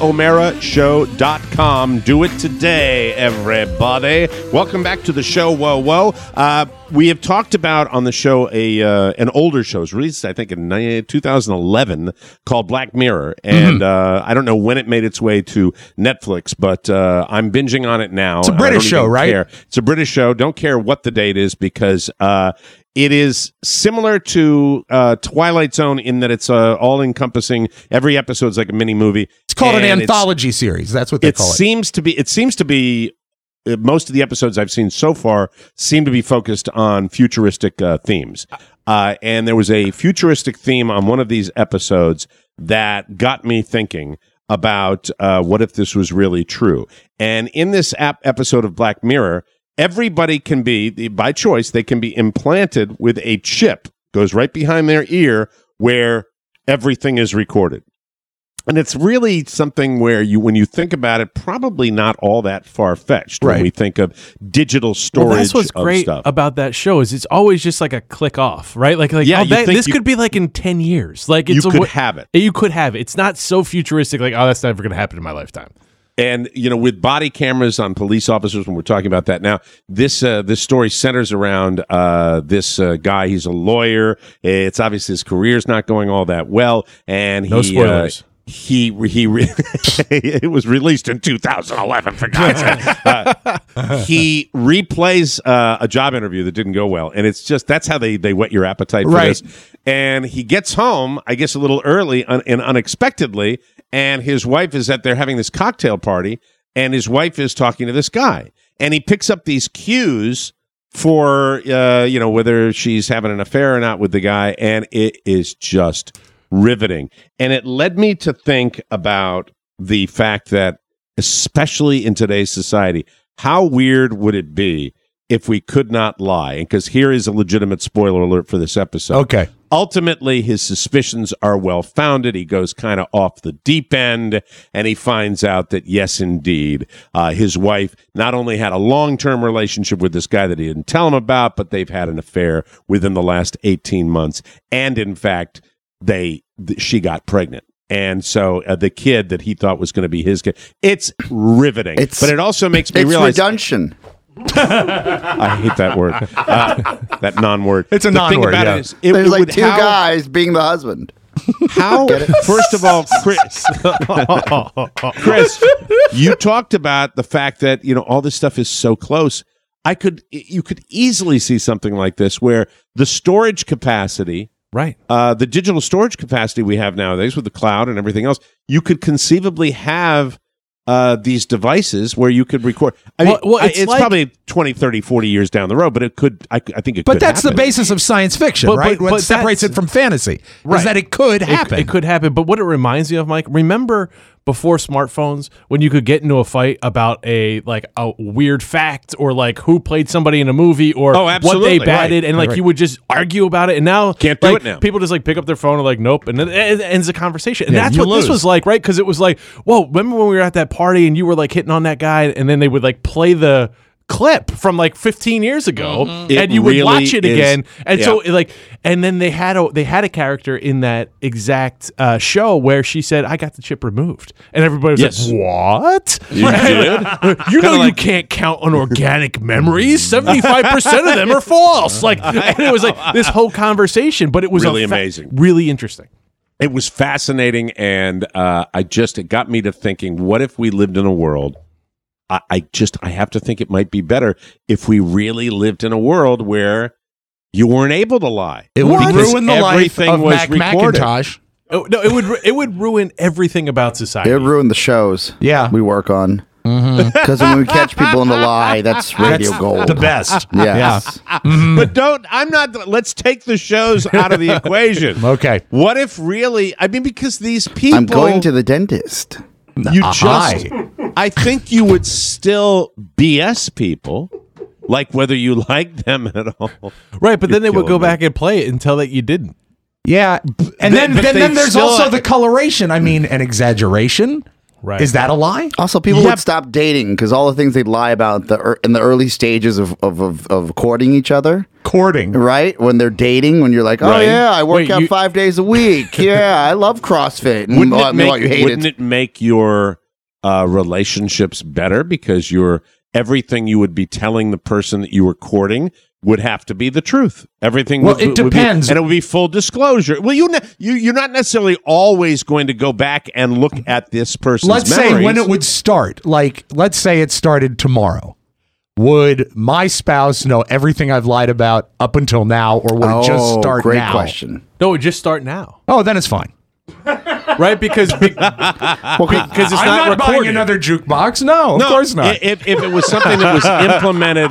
MikeO'MaraShow.com. Do it today, everybody. Welcome back to the show. Whoa. We have talked about on the show an older show. It was released, I think, in 2011 called Black Mirror. And I don't know when it made its way to Netflix, but I'm binging on it now. It's a British show, right? Care. It's a British show. Don't care what the date is because it is similar to Twilight Zone in that it's all-encompassing. Every episode's like a mini-movie. It's called an anthology series. That's what they call it. It seems to be most of the episodes I've seen so far seem to be focused on futuristic themes. And there was a futuristic theme on one of these episodes that got me thinking about what if this was really true. And in this episode of Black Mirror, everybody can be, by choice, they can be implanted with a chip, goes right behind their ear, where everything is recorded. And it's really something where when you think about it, probably not all that far-fetched when we think of digital storage that's what's great stuff. about that show is it's always just like a click off, right? This could be like in 10 years. Like you could have it. You could have it. It's not so futuristic like, oh, that's never going to happen in my lifetime. And, with body cameras on police officers, when we're talking about that now, this story centers around this guy. He's a lawyer. It's obvious his career's not going all that well. And no spoilers. It was released in 2011, for God's sake. He replays a job interview that didn't go well. And it's just, that's how they whet your appetite for this. And he gets home, I guess, a little early and unexpectedly. And his wife is they're having this cocktail party, and his wife is talking to this guy. And he picks up these cues for, whether she's having an affair or not with the guy. And it is just riveting. And it led me to think about the fact that, especially in today's society, how weird would it be if we could not lie? And because here is a legitimate spoiler alert for this episode. Okay. Ultimately, his suspicions are well-founded. He goes kind of off the deep end, and he finds out that, yes, indeed, his wife not only had a long-term relationship with this guy that he didn't tell him about, but they've had an affair within the last 18 months. And, in fact, she got pregnant. And so the kid that he thought was going to be his kid, it's riveting. But it also makes me realize... It's redundant. I hate that word. That non-word. It's a non-word, yeah. There's like two guys being the husband. How? First of all, Chris, you talked about the fact that all this stuff is so close. You could easily see something like this where the storage capacity Right. The digital storage capacity we have nowadays with the cloud and everything else, you could conceivably have these devices where you could record. I mean, it's like, probably 20, 30, 40 years down the road, but it could, I think it could. But that's happen. the basis of science fiction, right? What separates it from fantasy is that it could happen. It could happen. But what it reminds me of, Mike, remember before smartphones when you could get into a fight about a weird fact or like who played somebody in a movie or what they batted, and you would just argue about it. And now can't do it now. People just pick up their phone and nope, and then it ends the conversation. And that's what this was like, right? Because it was like, whoa, remember when we were at that party and you were hitting on that guy, and then they would play the clip from 15 years ago, and you would watch it again, and so and then they had a character in that exact show where she said, "I got the chip removed," and everybody was like, "What? You did? You know you can't count on organic memories. 75% of them are false." And it was this whole conversation, but it was really amazing, really interesting. It was fascinating, and it got me to thinking: what if we lived in a world? I have to think it might be better if we really lived in a world where you weren't able to lie. It would ruin the life of Mac Macintosh. Oh, no, it would ruin everything about society. It would ruin the shows. Yeah, we work on. Because when we catch people in the lie, that's radio gold. The best. Yes. Yeah. Mm-hmm. But let's take the shows out of the equation. Okay. What if really, because these people. I'm going to the dentist. I think you would still BS people, whether you like them at all. Right, but then they would go back and play it and tell that you didn't. Yeah, and then there's also the coloration. An exaggeration. Right. Is that a lie? Also, people would stop dating because all the things they'd lie about in the early stages of courting each other. Courting. Right? When they're dating, when you're like, oh, yeah, I work out 5 days a week. Yeah, I love CrossFit. Wouldn't it make your relationships better because everything you would be telling the person that you were courting would have to be the truth. Everything. It depends, and it would be full disclosure. Well, you're not necessarily always going to go back and look at this person's memories. Let's say when it would start. Let's say it started tomorrow. Would my spouse know everything I've lied about up until now, or would it just start great now? Question. No, it would just start now. Oh, then it's fine. Right, because it's not buying another jukebox. No, of course not. If it was something that was implemented,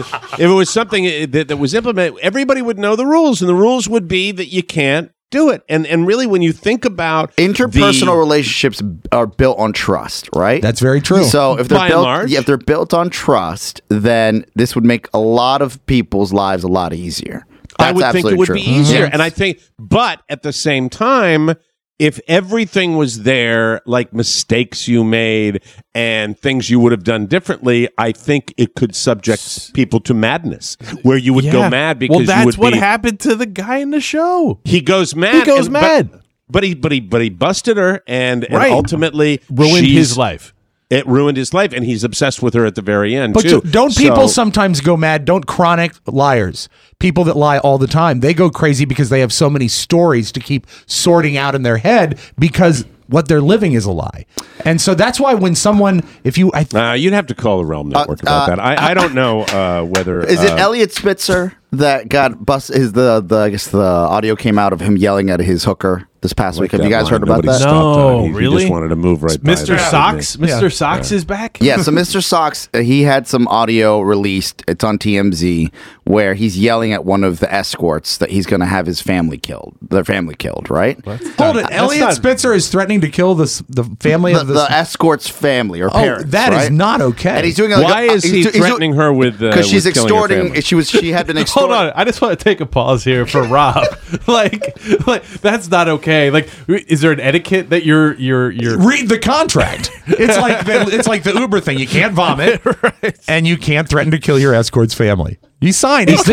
everybody would know the rules, and the rules would be that you can't do it. And really, when you think about interpersonal relationships are built on trust, right? That's very true. So if they're built on trust, then this would make a lot of people's lives a lot easier. I would think it would be easier, and I think, but at the same time, if everything was there, like mistakes you made and things you would have done differently, I think it could subject people to madness, where you would go mad because that's what happened to the guy in the show. He goes mad. But he busted her and ultimately ruined his life. It ruined his life, and he's obsessed with her at the very end, too. But don't people sometimes go mad? Don't chronic liars, people that lie all the time, they go crazy because they have so many stories to keep sorting out in their head because what they're living is a lie. And so that's why when someone, you'd have to call the Realm Network about that. I don't know whether... Is it Elliot Spitzer that got busted? I guess the audio came out of him yelling at his hooker this past week. Have you guys heard about that? No, really? He just wanted to move right by Mr. Socks? Mr. Socks is back? Yeah, so Mr. Socks, he had some audio released. It's on TMZ, where he's yelling at one of the escorts that he's going to have his family killed. Their family killed, right? Hold it. Elliot Spitzer is threatening to kill the family of the escort's family or parents. That is not okay. And he's doing Why is he threatening her with because she's extorting. She had been extorting. Hold on, I just want to take a pause here for Rob. like that's not okay. Is there an etiquette that you're read the contract? It's like the Uber thing. You can't vomit, right, and you can't threaten to kill your escort's family. You signed. Is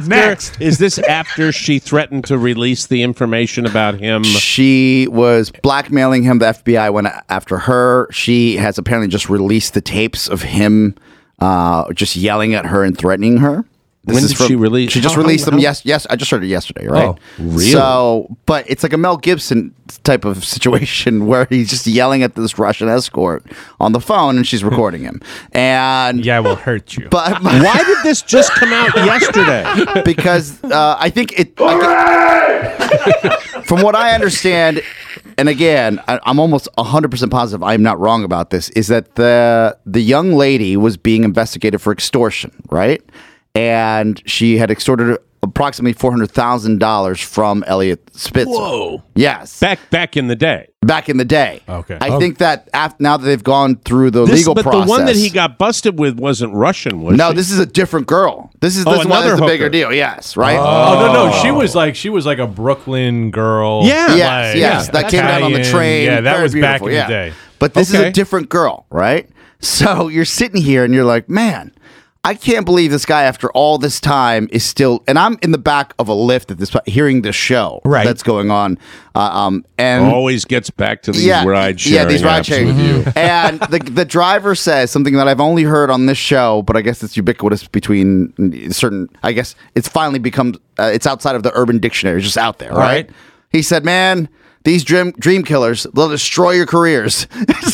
this after she threatened to release the information about him? She was blackmailing him. The FBI went after her. She has apparently just released the tapes of him just yelling at her and threatening her. When did she release? She just released them. Yes, I just heard it yesterday. Right? Oh, really? So, but it's like a Mel Gibson type of situation where he's just yelling at this Russian escort on the phone, and she's recording him. And I will hurt you. But why did this just come out yesterday? Because I think it. From what I understand, and again, I'm almost 100% positive I'm not wrong about this, is that the young lady was being investigated for extortion, right? And she had extorted approximately $400,000 from Elliot Spitzer. Whoa. Yes. Back in the day. Back in the day. Okay. I think that now that they've gone through the legal but process. the one that he got busted with wasn't Russian, was No, she? this is a different girl. This is one another that's the bigger hooker. deal. Yes, right? Oh no, she was like a Brooklyn girl. Yeah. Yes. That came down on the Italian. train. Yeah, that Very was back beautiful, in yeah. the day. But this is Okay. a different girl, right? So you're sitting here and you're like, man, I can't believe this guy after all this time is still. And I'm in the back of a lift at this hearing the show that's going on, and always gets back to these ride sharing. Yeah, these ride apps sharing. with you. And the driver says something that I've only heard on this show, but I guess it's ubiquitous between certain. I guess it's finally become. It's outside of the Urban Dictionary, it's just out there, right? He said, "Man, these dream killers, they'll destroy your careers."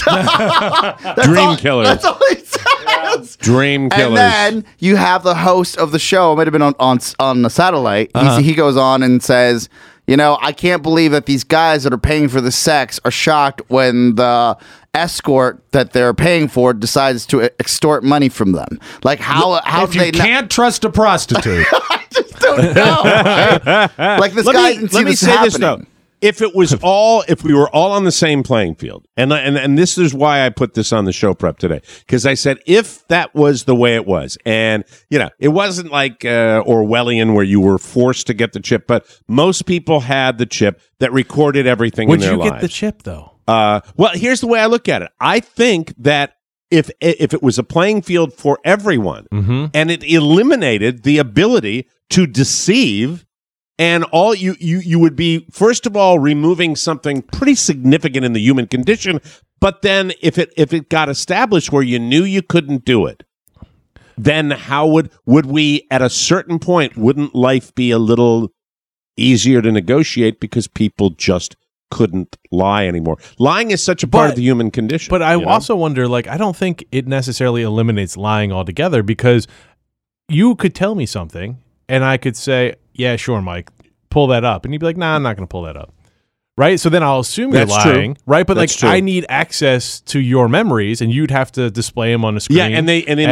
Dream killers. That's all he says. Dream killers. And then you have the host of the show. It might have been on the satellite. He goes on and says, I can't believe that these guys that are paying for the sex are shocked when the escort that they're paying for decides to extort money from them. Like how if you can't trust a prostitute. I just don't know. Right? Like this guy didn't see let me this say happening. this though. If we were all on the same playing field, and this is why I put this on the show prep today, because I said if that was the way it was, and it wasn't like Orwellian where you were forced to get the chip, but most people had the chip that recorded everything in their lives. Would you get the chip though? Well, here's the way I look at it. I think that if it was a playing field for everyone, and it eliminated the ability to deceive. And all you would be, first of all, removing something pretty significant in the human condition. But then if it got established where you knew you couldn't do it, then how would we, at a certain point, wouldn't life be a little easier to negotiate because people just couldn't lie anymore? Lying is such a part of the human condition. But I also wonder, I don't think it necessarily eliminates lying altogether, because you could tell me something and I could say, yeah, sure, Mike, pull that up. And you'd be like, nah, I'm not going to pull that up. Right? So then I'll assume you're lying. True. Right? But That's true. I need access to your memories, and you'd have to display them on the screen. Yeah, and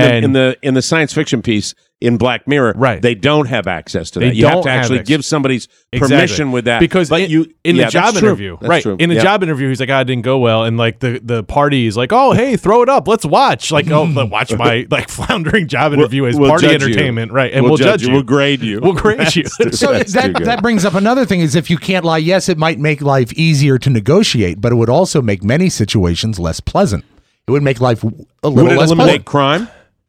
in the science fiction piece in Black Mirror, they don't have access to that. You have to actually give somebody's permission with that. Because in the job interview, in the Yeah. job interview, he's like, it didn't go well, and the party is like, oh, hey, throw it up, let's watch. Like, watch my floundering job interview as we'll party judge you. entertainment, right? And We'll we'll judge you. We'll grade you. We'll grade you. So that brings up another thing: is if you can't lie, yes, it might make life easier to negotiate, but it would also make many situations less pleasant. It would make life a little Would it less eliminate pleasant. crime?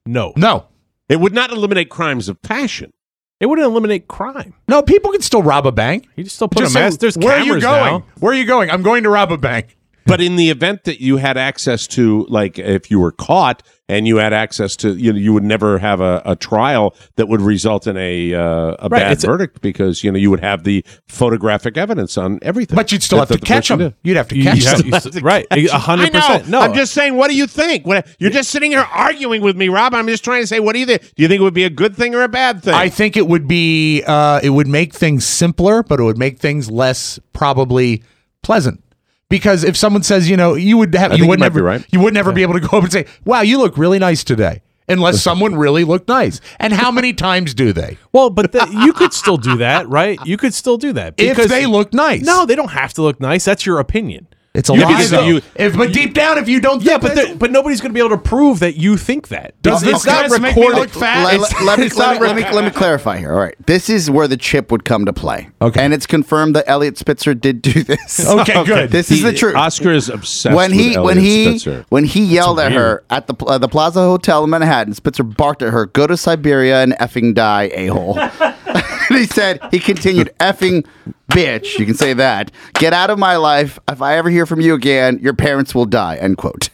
No. It would not eliminate crimes of passion. It wouldn't eliminate crime. No, people can still rob a bank. You just still put Just a say, mask. There's where are you cameras going? now. Where are you going? I'm going to rob a bank. But in the event that you had access to, like, if you were caught and you had access to, you would never have a trial that would result in a bad verdict, because you would have the photographic evidence on everything. But you'd still have to catch them. You'd have to catch them. Right, 100%. No, I'm just saying. What do you think? You're just sitting here arguing with me, Rob. I'm just trying to say, what do you think? Do you think it would be a good thing or a bad thing? I think it would be. It would make things simpler, but it would make things less probably pleasant. Because if someone says, you would have, you would never, right. you would never be able to go up and say, "Wow, you look really nice today," unless someone really looked nice. And how many times do they? Well, but you could still do that, right? You could still do that If they look nice. No, they don't have to look nice. That's your opinion. It's a You lie. can though. say But deep down, if you don't, Yeah, think but nobody's going to be able to prove that you think that. Does this not guy make me recorded. look fat? Let me clarify here. All right, this is where the chip would come to play. Okay. And it's confirmed that Elliot Spitzer did do this. Okay, good. This is the truth. Oscar is obsessed when with Elliot Spitzer. when he yelled at her at the Plaza Hotel in Manhattan, Spitzer barked at her, "Go to Siberia and effing die, a-hole." And he continued, "Effing bitch," you can say that. "Get out of my life. If I ever hear from you again, your parents will die," end quote.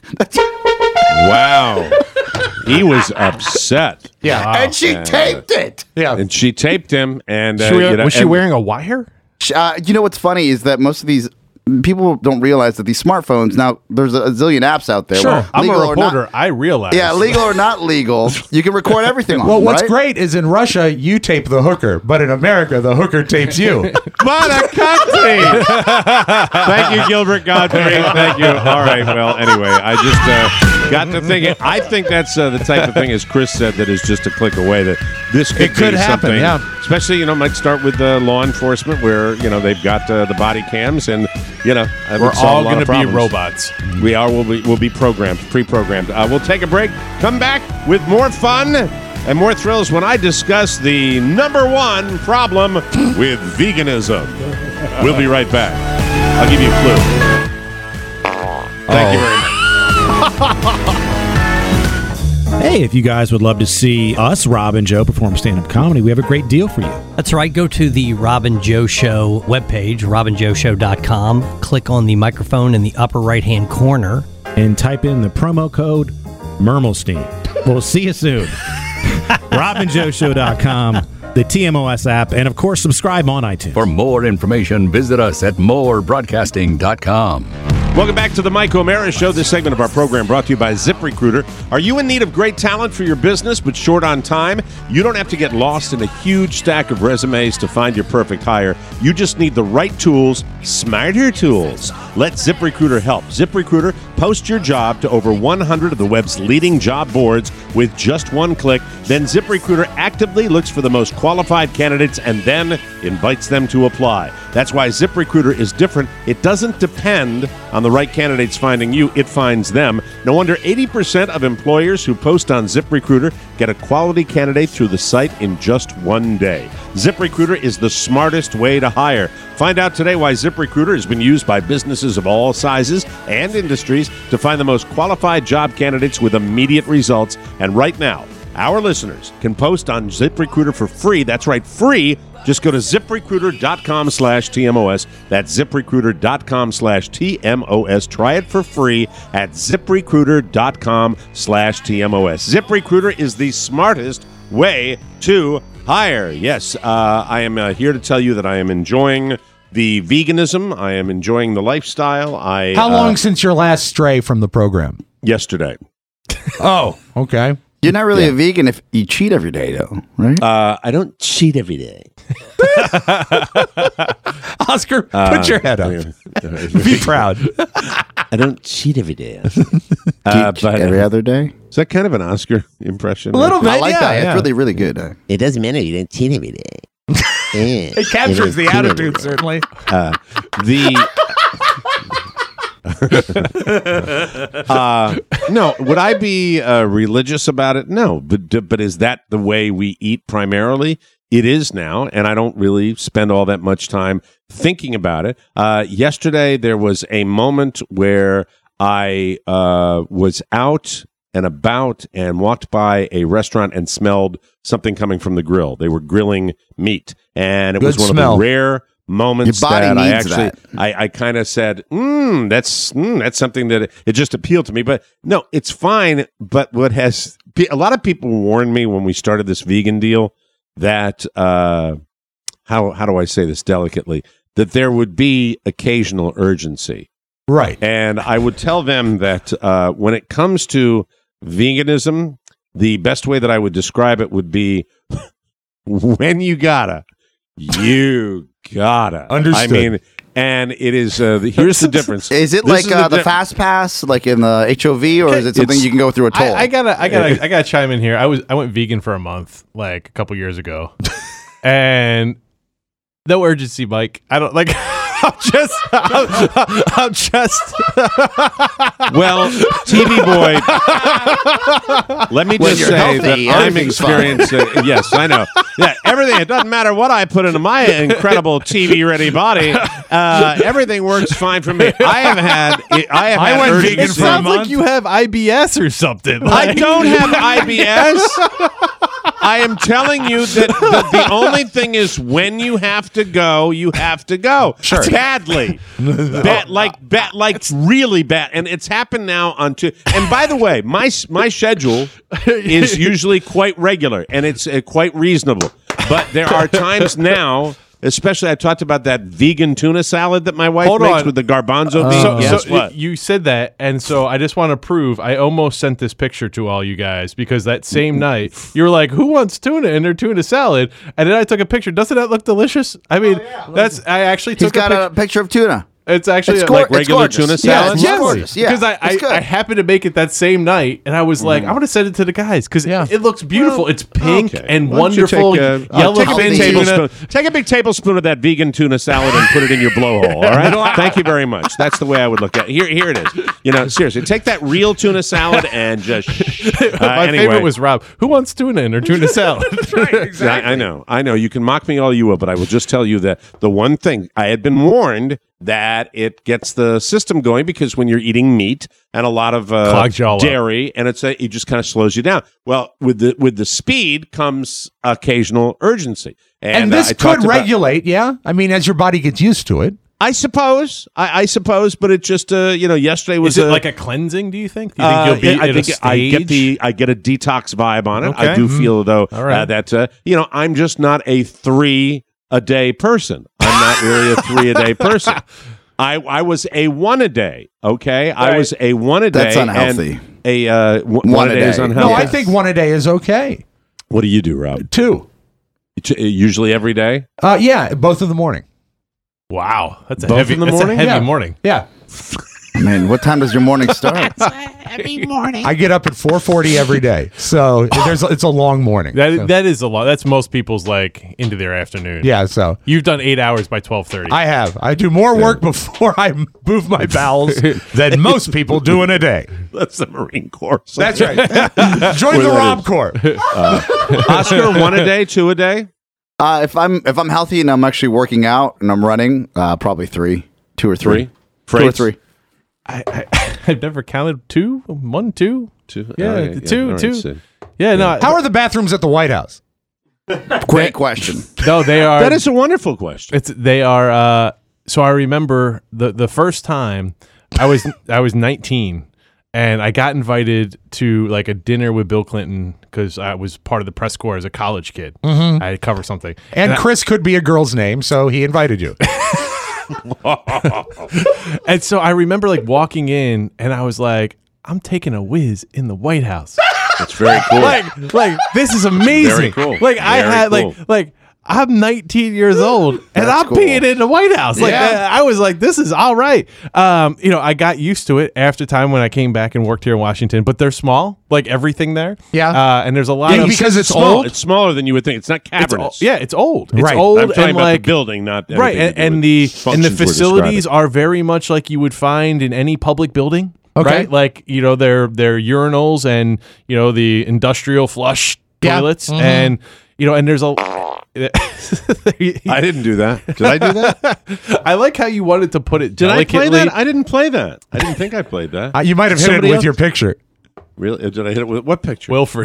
Wow. He was upset. Yeah. And she taped it. Yeah. And she taped him. And Was she wearing a wire? You know what's funny is that most of these people don't realize that these smartphones, now there's a zillion apps out there. Sure, I'm a reporter. Not, I realize. Yeah, legal or not legal, you can record everything on Well, them, what's right? great is in Russia, you tape the hooker, but in America, the hooker tapes you. What a country! Thank you, Gilbert Godfrey. Thank you. All right. Well, anyway, I just got to thinking. I think that's the type of thing, as Chris said, that is just a click away. That this could could be happen, something. yeah. Especially, might start with law enforcement, where they've got the body cams, and that We're would solve all a lot going of to be problems. robots. We are. We'll be programmed, pre-programmed. We'll take a break. Come back with more fun and more thrills when I discuss the number one problem with veganism. We'll be right back. I'll give you a clue. Thank you very much. Hey, if you guys would love to see us, Rob and Joe, perform stand-up comedy, we have a great deal for you. That's right. Go to the Rob and Joe Show webpage, robandjoeshow.com. Click on the microphone in the upper right-hand corner. And type in the promo code Mermelstein. We'll see you soon. robandjoeshow.com, the TMOS app, and, of course, subscribe on iTunes. For more information, visit us at morebroadcasting.com. Welcome back to the Mike O'Mara Show. This segment of our program brought to you by ZipRecruiter. Are you in need of great talent for your business but short on time? You don't have to get lost in a huge stack of resumes to find your perfect hire. You just need the right tools, smarter tools. Let ZipRecruiter help. ZipRecruiter posts your job to over 100 of the web's leading job boards with just one click. Then ZipRecruiter actively looks for the most qualified candidates and then invites them to apply. That's why ZipRecruiter is different. It doesn't depend on the right candidates finding you, it finds them. No wonder 80% of employers who post on ZipRecruiter get a quality candidate through the site in just one day. ZipRecruiter is the smartest way to hire. Find out today why ZipRecruiter has been used by businesses of all sizes and industries to find the most qualified job candidates with immediate results. And right now, our listeners can post on ZipRecruiter for free. That's right, free. Just go to ZipRecruiter.com/TMOS. That's ZipRecruiter.com/TMOS. Try it for free at ZipRecruiter.com/TMOS. ZipRecruiter is the smartest way to hire. Yes, I am here to tell you that I am enjoying the veganism. I am enjoying the lifestyle. How long since your last stray from the program? Yesterday. Oh, okay. You're not really a vegan if you cheat every day, though, right? I don't cheat every day. Oscar, put your head up. Be proud. I don't cheat every day. But every other day? Is that kind of an Oscar impression? A little bit, I like that. yeah. It's really, really good. It doesn't matter. You don't cheat every day. Yeah. It captures the attitude, certainly. No, would I be religious about it? No, but is that the way we eat primarily? It is now, and I don't really spend all that much time thinking about it. Yesterday, there was a moment where I was out and about and walked by a restaurant and smelled something coming from the grill. They were grilling meat, and it was one of the rare moments that I actually I kind of said, that's something that it just appealed to me. But no, it's fine. But what has a lot of people warned me when we started this vegan deal that how do I say this delicately, that there would be occasional urgency. Right. And I would tell them that when it comes to veganism, the best way that I would describe it would be when you gotta. Understood. I mean, and it is. Here's the difference. Is it like the Fast Pass, like in the HOV, or is it something you can go through a toll? I gotta chime in here. I went vegan for a month, like a couple years ago, and no urgency, Mike. I don't like. I'm just. Well, TV boy, let me just say that I'm experiencing. Yes, I know. Yeah, everything. It doesn't matter what I put into my incredible TV-ready body. Everything works fine for me. I went urgency. vegan for a month. Like you have IBS or something. I don't have IBS. I am telling you that the only thing is when you have to go, you have to go. Sure. Badly. Bad, like really bad. And it's happened now on two. And by the way, my schedule is usually quite regular and it's quite reasonable. But there are times now Especially, I talked about that vegan tuna salad that my wife Hold makes on. with the garbanzo beans. Guess what? You said that, and so I just want to prove. I almost sent this picture to all you guys because that same night you were like, "Who wants tuna in their tuna salad?" And then I took a picture. Doesn't that look delicious? I mean, I actually took a picture of tuna. It's actually like regular tuna salad. Yeah, it's gorgeous. Yeah, because I happened to make it that same night, and I was like, I'm going to send it to the guys because it looks beautiful. It's pink and wonderful yellow Take a big tablespoon of that vegan tuna salad and put it in your blowhole. All right. Thank you very much. That's the way I would look at it. Here it is. Seriously, take that real tuna salad and just. My favorite was Rob. Who wants tuna in their tuna salad? Right, exactly. I know. You can mock me all you will, but I will just tell you that the one thing I had been warned that it gets the system going because when you're eating meat and a lot of dairy, and it just kind of slows you down. Well, with the speed comes occasional urgency, and this could regulate. I mean, as your body gets used to it. I suppose, but it just yesterday was. Is it like a cleansing? Do you think? Do you think you'll be at a stage? I get a detox vibe on it. Okay. I do feel though that I'm just not a 3-a-day person. I'm not really a 3-a-day person. I was a 1-a-day. Okay, right. I was a 1-a-day. That's unhealthy. One a day is unhealthy. No, I think 1-a-day is okay. What do you do, Rob? 2. Usually every day. Yeah, both in the morning. Wow, that's a both heavy, in the morning. morning. Yeah. Man, what time does your morning start? Every morning. I get up at 4:40 every day, so it's a long morning. That is a lot. That's most people's into their afternoon. Yeah, so you've done 8 hours by 12:30. I have. I do more work before I move my bowels than most people do in a day. That's the Marine Corps. That's right. Join the Rob Corps. Oscar, 1-a-day, 2-a-day. If I'm healthy and I'm actually working out and I'm running, probably 3, 2 or 3, 2 or 3. I've never counted 2, 1, 2. Yeah, 2. Right, yeah, no. How are the bathrooms at the White House? Great question. No, they are. That is a wonderful question. They are. So I remember the first time I was 19. And I got invited to a dinner with Bill Clinton because I was part of the press corps as a college kid. Mm-hmm. I had to cover something. And Chris could be a girl's name, so he invited you. And so I remember walking in, and I was like, "I'm taking a whiz in the White House." That's very cool. This is amazing. Very cool. I had cool. I'm 19 years old and I'm peeing in the White House. I was like, this is all right. I got used to it after time when I came back and worked here in Washington, but they're small, everything there. Yeah. And there's a lot of because it's small. old. It's smaller than you would think. It's not cavernous. It's old. It's right. old. I'm talking and about the building, not right. And the facilities are very much like you would find in any public building. Okay. Right? Their urinals and the industrial flush toilets and and there's a I didn't do that. Did I do that? I like how you wanted to put it delicately. Did I play that? I didn't play that. I didn't think I played that. You might have hit it with your picture. Really? Did I hit it with what picture? Wilford.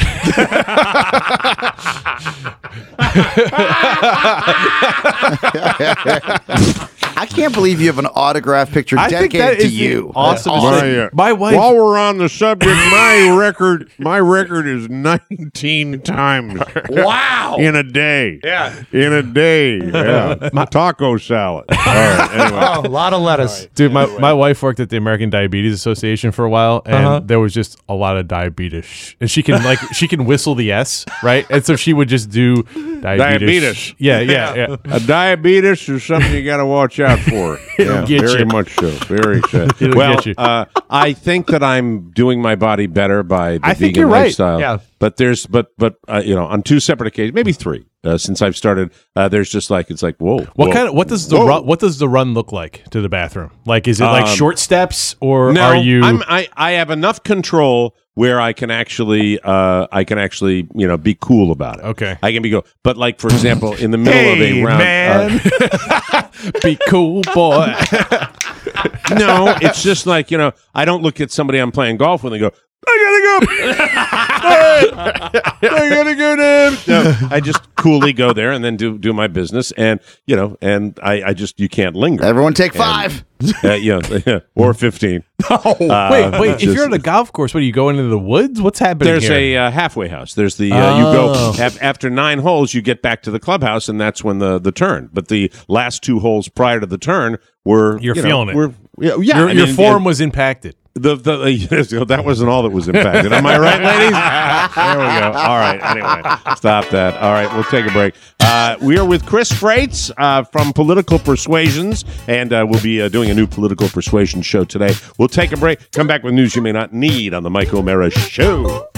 I can't believe you have an autograph picture dedicated to you. Awesome. My wife. While we're on the subject, my record is 19 times. Wow. In a day. Yeah. In a day. Yeah. My taco salad. All right. Anyway. Oh, a lot of lettuce. Dude, my wife worked at the American Diabetes Association for a while, and there was just a lot of diabetes. And she can whistle the S, right? And so she would just do diabetes. Yeah. A diabetes is something you got to watch out for. Yeah, very much so. Very so. Well, I think that I'm doing my body better by the vegan lifestyle. Yeah. But on 2 separate occasions, maybe 3, since I've started, there's just it's whoa. What does the run look like to the bathroom? Is it short steps or no, are you? I have enough control where I can actually be cool about it. Okay. I can be but for example, in the middle of a round, man. Be cool, boy. No, it's just I don't look at somebody I'm playing golf with and go, I gotta go down. No, I just coolly go there and then do my business, and I just you can't linger. Everyone take 5. Or 15. Wait. If you're at a golf course, what do you go into the woods? What's happening? There's here? a halfway house. There's the you go after 9 holes, you get back to the clubhouse, and that's when the turn. But the last 2 holes prior to the turn were feeling it. Your form was impacted. That wasn't all that was impacted. Am I right, ladies? There we go. All right. Anyway, stop that. All right, we'll take a break. We are with Chris Freites from Political Persuasions, and we'll be doing a new Political Persuasion show today. We'll take a break. Come back with news you may not need on the Mike O'Mara Show.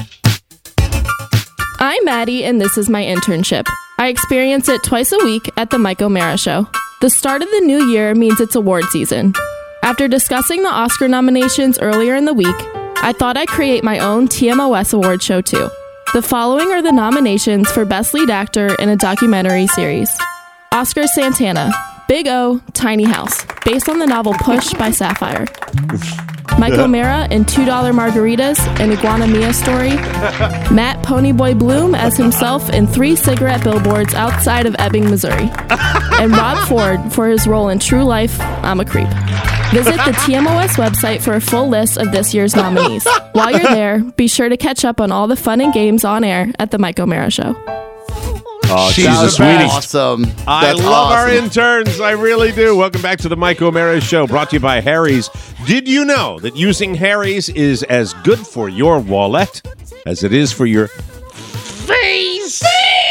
I'm Maddie, and this is my internship. I experience it twice a week at the Mike O'Mara Show. The start of the new year means it's award season. After discussing the Oscar nominations earlier in the week, I thought I'd create my own TMOS award show too. The following are the nominations for Best Lead Actor in a Documentary Series. Oscar Santana, Big O, Tiny House, based on the novel Push by Sapphire. Mike O'Mara in $2 Margaritas, an Iguana Mia story. Matt Ponyboy Bloom as himself in 3 cigarette billboards outside of Ebbing, Missouri. And Rob Ford for his role in True Life, I'm a Creep. Visit the TMOS website for a full list of this year's nominees. While you're there, be sure to catch up on all the fun and games on air at the Mike O'Mara Show. Oh, she's a sweetie. Awesome. I love our interns. I really do. Welcome back to the Mike O'Mara Show, brought to you by Harry's. Did you know that using Harry's is as good for your wallet as it is for your face?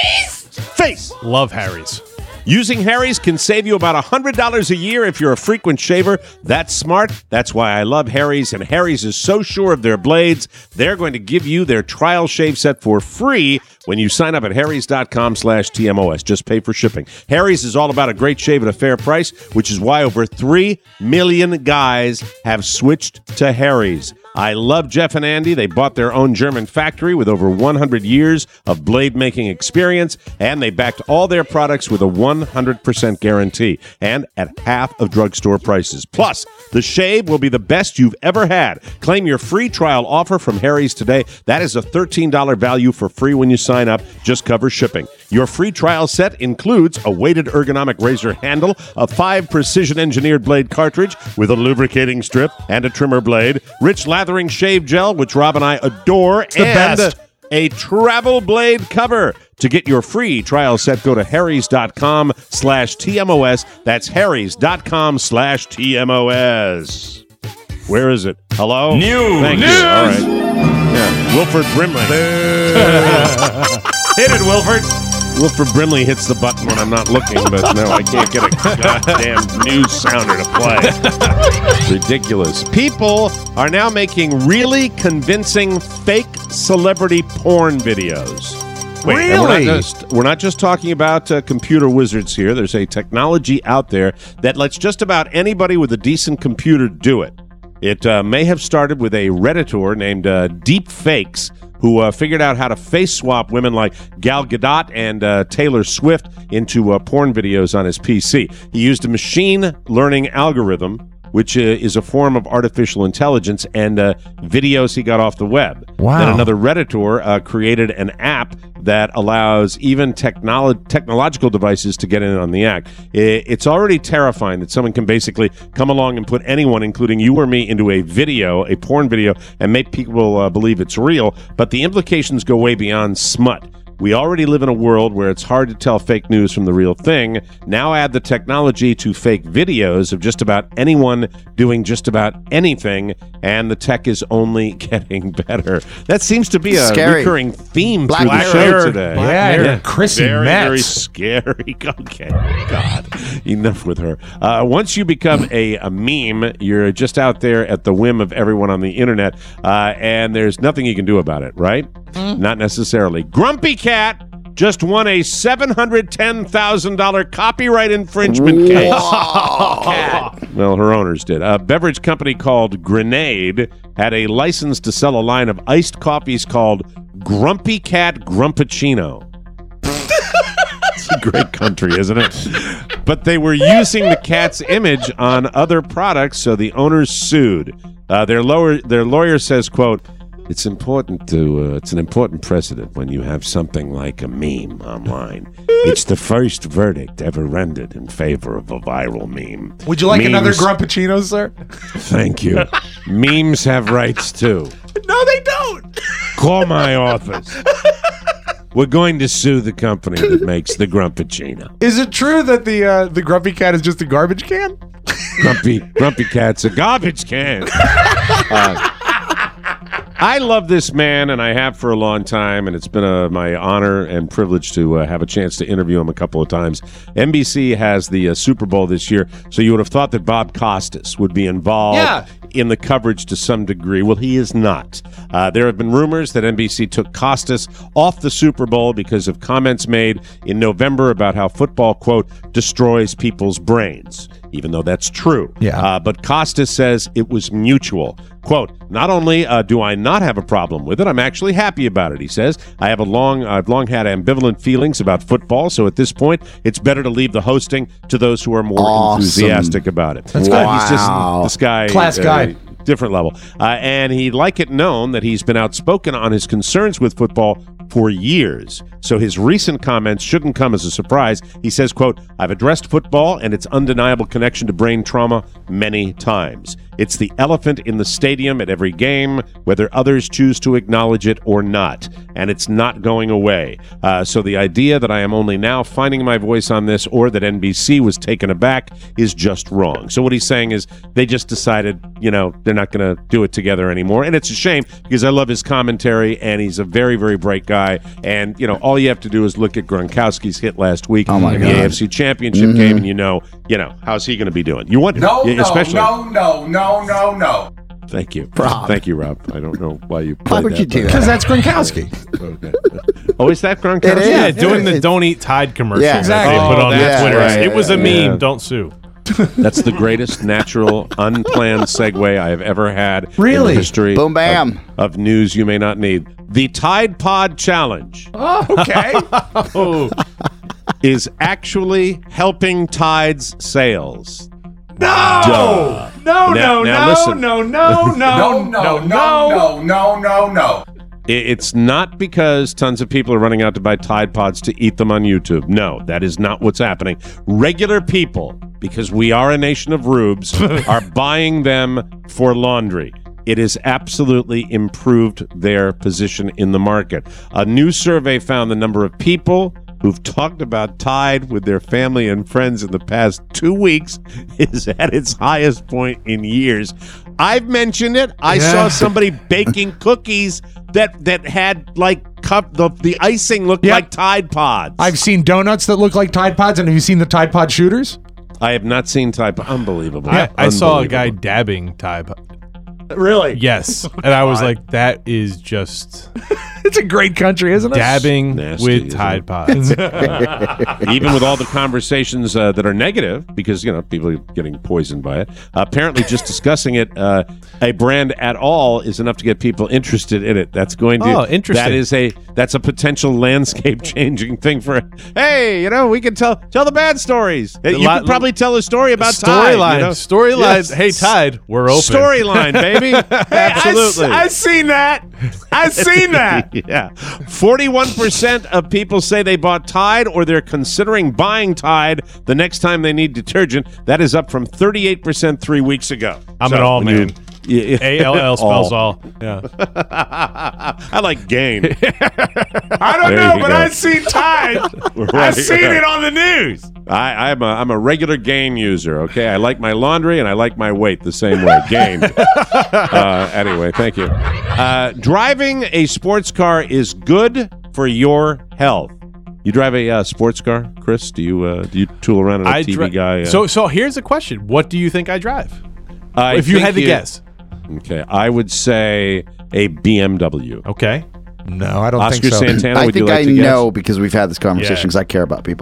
Love Harry's. Using Harry's can save you about $100 a year if you're a frequent shaver. That's smart. That's why I love Harry's, and Harry's is so sure of their blades, they're going to give you their trial shave set for free when you sign up at harrys.com/TMOS. Just pay for shipping. Harry's is all about a great shave at a fair price, which is why over 3 million guys have switched to Harry's. I love Jeff and Andy. They bought their own German factory with over 100 years of blade-making experience, and they backed all their products with a 100% guarantee and at half of drugstore prices. Plus, the shave will be the best you've ever had. Claim your free trial offer from Harry's today. That is a $13 value for free when you sign up. Just cover shipping. Your free trial set includes a weighted ergonomic razor handle, a 5 precision-engineered blade cartridge with a lubricating strip and a trimmer blade, rich lathering shave gel, which Rob and I adore, and a travel blade cover. To get your free trial set, go to harrys.com/TMOS. That's harrys.com/TMOS. Where is it? Hello? News. Thank you. All right. Yeah. Wilford Brimley. Hit it, Wilford. Wilford Brimley hits the button when I'm not looking, but no, I can't get a goddamn news sounder to play. Ridiculous. People are now making really convincing fake celebrity porn videos. Wait, really? We're not just talking about computer wizards here. There's a technology out there that lets just about anybody with a decent computer do it. It may have started with a Redditor named Deep Fakes, who figured out how to face swap women like Gal Gadot and Taylor Swift into porn videos on his PC. He used a machine learning algorithm, which is a form of artificial intelligence, and videos he got off the web. Wow. Then another Redditor created an app that allows even technological devices to get in on the act. It's already terrifying that someone can basically come along and put anyone, including you or me, into a video, a porn video, and make people believe it's real. But the implications go way beyond smut. We already live in a world where it's hard to tell fake news from the real thing. Now add the technology to fake videos of just about anyone doing just about anything, and the tech is only getting better. That seems to be a recurring theme through the show today. Yeah. Chrissy very, Metz. very scary. Okay, God, enough with her. Once you become a meme, you're just out there at the whim of everyone on the internet, and there's nothing you can do about it, right? Not necessarily. Grumpy Cat just won a $710,000 copyright infringement case. Well, her owners did. A beverage company called Grenade had a license to sell a line of iced coffees called Grumpy Cat Grumppuccino. It's a great country, isn't it? But they were using the cat's image on other products, so the owners sued. Their lawyer says, quote, It's important to. It's an important precedent when you have something like a meme online. It's the first verdict ever rendered in favor of a viral meme. Would you like another Grumppuccino, sir? Thank you. Memes have rights too. No, they don't. Call my office. We're going to sue the company that makes the Grumppuccino. Is it true that the Grumpy Cat is just a garbage can? Grumpy Cat's a garbage can. I love this man, and I have for a long time, and it's been my honor and privilege to have a chance to interview him a couple of times. NBC has the Super Bowl this year, so you would have thought that Bob Costas would be involved in the coverage to some degree. Well, he is not. There have been rumors that NBC took Costas off the Super Bowl because of comments made in November about how football, quote, destroys people's brains, even though that's true. But Costas says it was mutual. Quote, not only do I not have a problem with it, I'm actually happy about it, he says. I've long had ambivalent feelings about football, so at this point, it's better to leave the hosting to those who are more enthusiastic about it. That's good. He's just this guy. Class guy. Different level. And he'd like it known that he's been outspoken on his concerns with football for years. So his recent comments shouldn't come as a surprise. He says, quote, I've addressed football and its undeniable connection to brain trauma many times. It's the elephant in the stadium at every game, whether others choose to acknowledge it or not. And it's not going away. So the idea that I am only now finding my voice on this or that NBC was taken aback is just wrong. So what he's saying is they just decided, they're not going to do it together anymore. And it's a shame because I love his commentary and he's a very, very bright guy. And, all you have to do is look at Gronkowski's hit last week in the AFC Championship game and how's he going to be doing? You want No. Thank you. Rob. Thank you, Rob. I don't know why you played Why would that, you do but- Because that's Gronkowski. Okay. Oh, is that Gronkowski? It is. Yeah, doing the Don't Eat Tide commercial. Yeah, exactly. They put on that's Twitter. right. It was a meme. Yeah. Don't sue. That's the greatest natural, unplanned segue I have ever had in Really? the history Boom, bam. Of news you may not need. The Tide Pod Challenge Oh, okay. is actually helping Tide's sales. No! Now listen. No. It's not because tons of people are running out to buy Tide Pods to eat them on YouTube. No, that is not what's happening. Regular people, because we are a nation of rubes, are buying them for laundry. It has absolutely improved their position in the market. A new survey found the number of people who've talked about Tide with their family and friends in the past 2 weeks is at its highest point in years. I've mentioned it. I saw somebody baking cookies that had the icing looked like Tide Pods. I've seen donuts that look like Tide Pods, and have you seen the Tide Pod shooters? I have not seen Tide Pods. Unbelievable. I saw a guy dabbing Tide. Really? Yes. And I was like, that is just It's a great country, isn't it? dabbing Nasty, with isn't Tide it? Pods. Even with all the conversations that are negative, because people are getting poisoned by it. Apparently, just discussing it, a brand at all is enough to get people interested in it. That's going to. Oh, interesting. That's a potential landscape changing thing for. Hey, we can tell the bad stories. You can probably tell a story about Tide. Storyline. Yes. Hey, Tide, we're open. Storyline, baby. Absolutely. I've seen that. I've seen that. Yeah. 41% of people say they bought Tide or they're considering buying Tide the next time they need detergent. That is up from 38% 3 weeks ago. I'm an all man. ALL spells all. Yeah. I like gain. I don't There know, you but go. I've seen Tide. I've seen it on the news. I'm a regular Gain user, okay? I like my laundry and I like my weight the same way. Gain. Anyway, thank you. Driving a sports car is good for your health. You drive a sports car, Chris? Do you tool around in a TV guy? So here's a question. What do you think I drive? If you think had to guess. Okay, I would say a BMW. Okay. No, I don't Oscar think so. Santana, I would think you like I to guess? know because we've had this conversation because I care about people.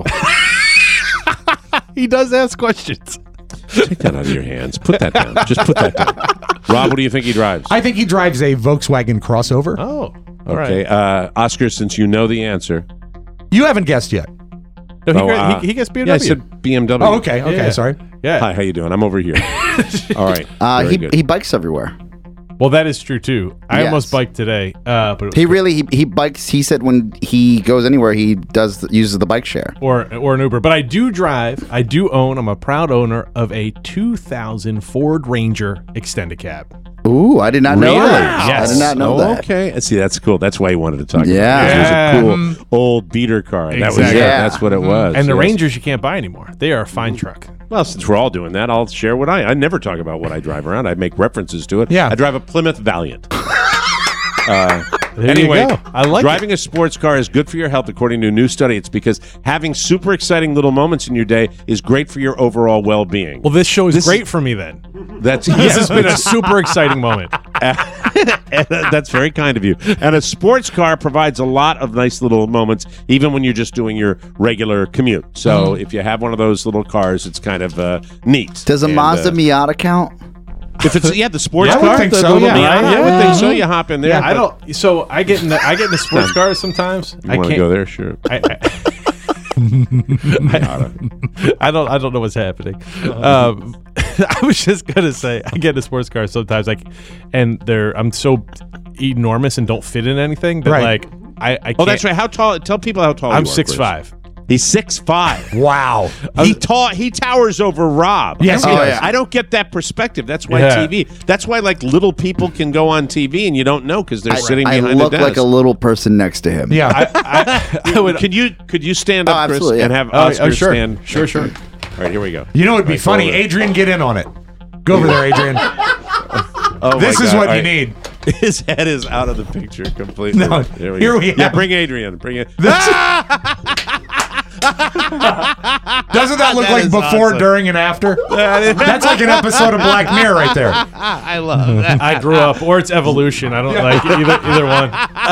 He does ask questions. Take that out of your hands. Put that down. Just put that down. Rob, what do you think he drives? I think he drives a Volkswagen crossover. Oh, all Okay, right. Oscar, since you know the answer. You haven't guessed yet. No, he gets BMW. Yeah, I said BMW. Oh, okay, Yeah. sorry. Yeah. Hi, how you doing? I'm over here. All right. Very good. He bikes everywhere. Well, that is true too. I Yes. almost biked today, but it was He bikes. He said when he goes anywhere, he uses the bike share. or an Uber. But I do drive. I do own. I'm a proud owner of a 2000 Ford Ranger extended cab. Ooh, I did not know Really? that. Yes. I did not know that. Okay. See, that's cool. That's why he wanted to talk Yeah. about it. It was a cool old beater car. That was Exactly. That's what it was. And the Yes. Rangers you can't buy anymore. They are a fine truck. Well, since we're all doing that, I'll share what I never talk about what I drive around. I make references to it. Yeah. I drive a Plymouth Valiant. There Anyway, you go. I like driving a sports car is good for your health, according to a new study. It's because having super exciting little moments in your day is great for your overall well-being. Well, this show is great for me then. That's This has been a super exciting moment. That's very kind of you. And a sports car provides a lot of nice little moments, even when you're just doing your regular commute. So if you have one of those little cars, it's kind of neat. Does a And, Mazda Miata count? If it's the sports Yeah, I would car, think the so, little yeah. Miata, I would think so. You hop in there. Yeah, I don't. So I get in the sports cars sometimes. You I want to can't go there? Sure. I don't know what's happening. I was just gonna say I get in a sports car sometimes, and I'm so enormous and don't fit in anything that Right. I can't. Oh, that's right. How tall? Tell people how tall I'm you are. 6'5". He's 6'5". Wow. He towers over Rob. Yes, he does. I don't get that perspective. That's why Yeah. TV. That's why little people can go on TV and you don't know because they're sitting I behind look a desk. like a little person next to him. Yeah. I would. Could you stand up, Chris, absolutely, yeah. and have Oscar sure. stand? Sure. All right, here we go. You know what would be Right, funny? go over. Adrian, get in on it. Go over there, Adrian. Oh, This my is God. what All you right. need. His head is out of the picture completely. No, There we here go. we Yeah, have- bring Adrian. Bring it. Doesn't that look That like is before, awesome. during, and after? That's like an episode of Black Mirror right there. I love that. I grew up, or it's evolution. I don't like either one.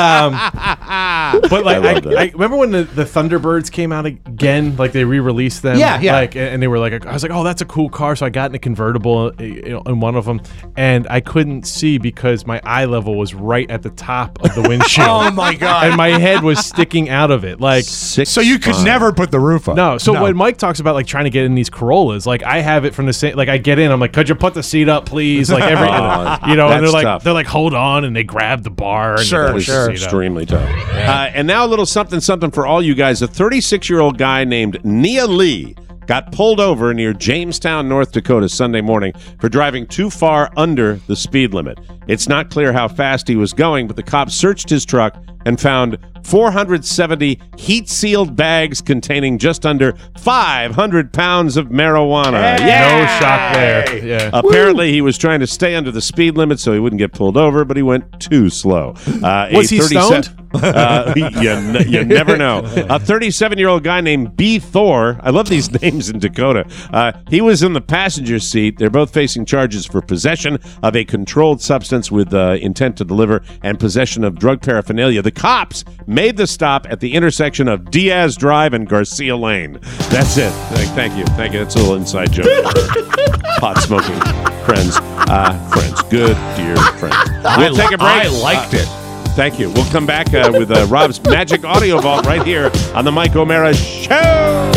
But I love that. I remember when the Thunderbirds came out again, like they re-released them. Yeah, yeah. And they were like, I was like, oh, that's a cool car. So I got in a convertible in one of them, and I couldn't see because my eye level was right at the top of the windshield. Oh, my God. And my head was sticking out of it, like. So you could never put the roof up. No. So when Mike talks about like trying to get in these Corollas, like I have it from the same. Like I get in, I'm like, could you put the seat up, please? Like every, and that's they're tough. like, hold on, and they grab the bar. And Sure, they push the sure. seat up. Extremely tough. And now a little something for all you guys. A 36-year-old guy named Nia Lee got pulled over near Jamestown, North Dakota Sunday morning for driving too far under the speed limit. It's not clear how fast he was going, but the cops searched his truck and found 470 heat-sealed bags containing just under 500 pounds of marijuana. No shock there. Yeah. Apparently, he was trying to stay under the speed limit so he wouldn't get pulled over, but he went too slow. Was he stoned? You never know. A 37-year-old guy named B. Thor. I love these names in Dakota. He was in the passenger seat. They're both facing charges for possession of a controlled substance with intent to deliver and possession of drug paraphernalia. The cops made the stop at the intersection of Diaz Drive and Garcia Lane. That's it. Thank you. That's a little inside joke for pot-smoking friends. Good, dear friends. We'll take a break. I liked it. Thank you. We'll come back with Rob's Magic Audio Vault right here on the Mike O'Mara Show.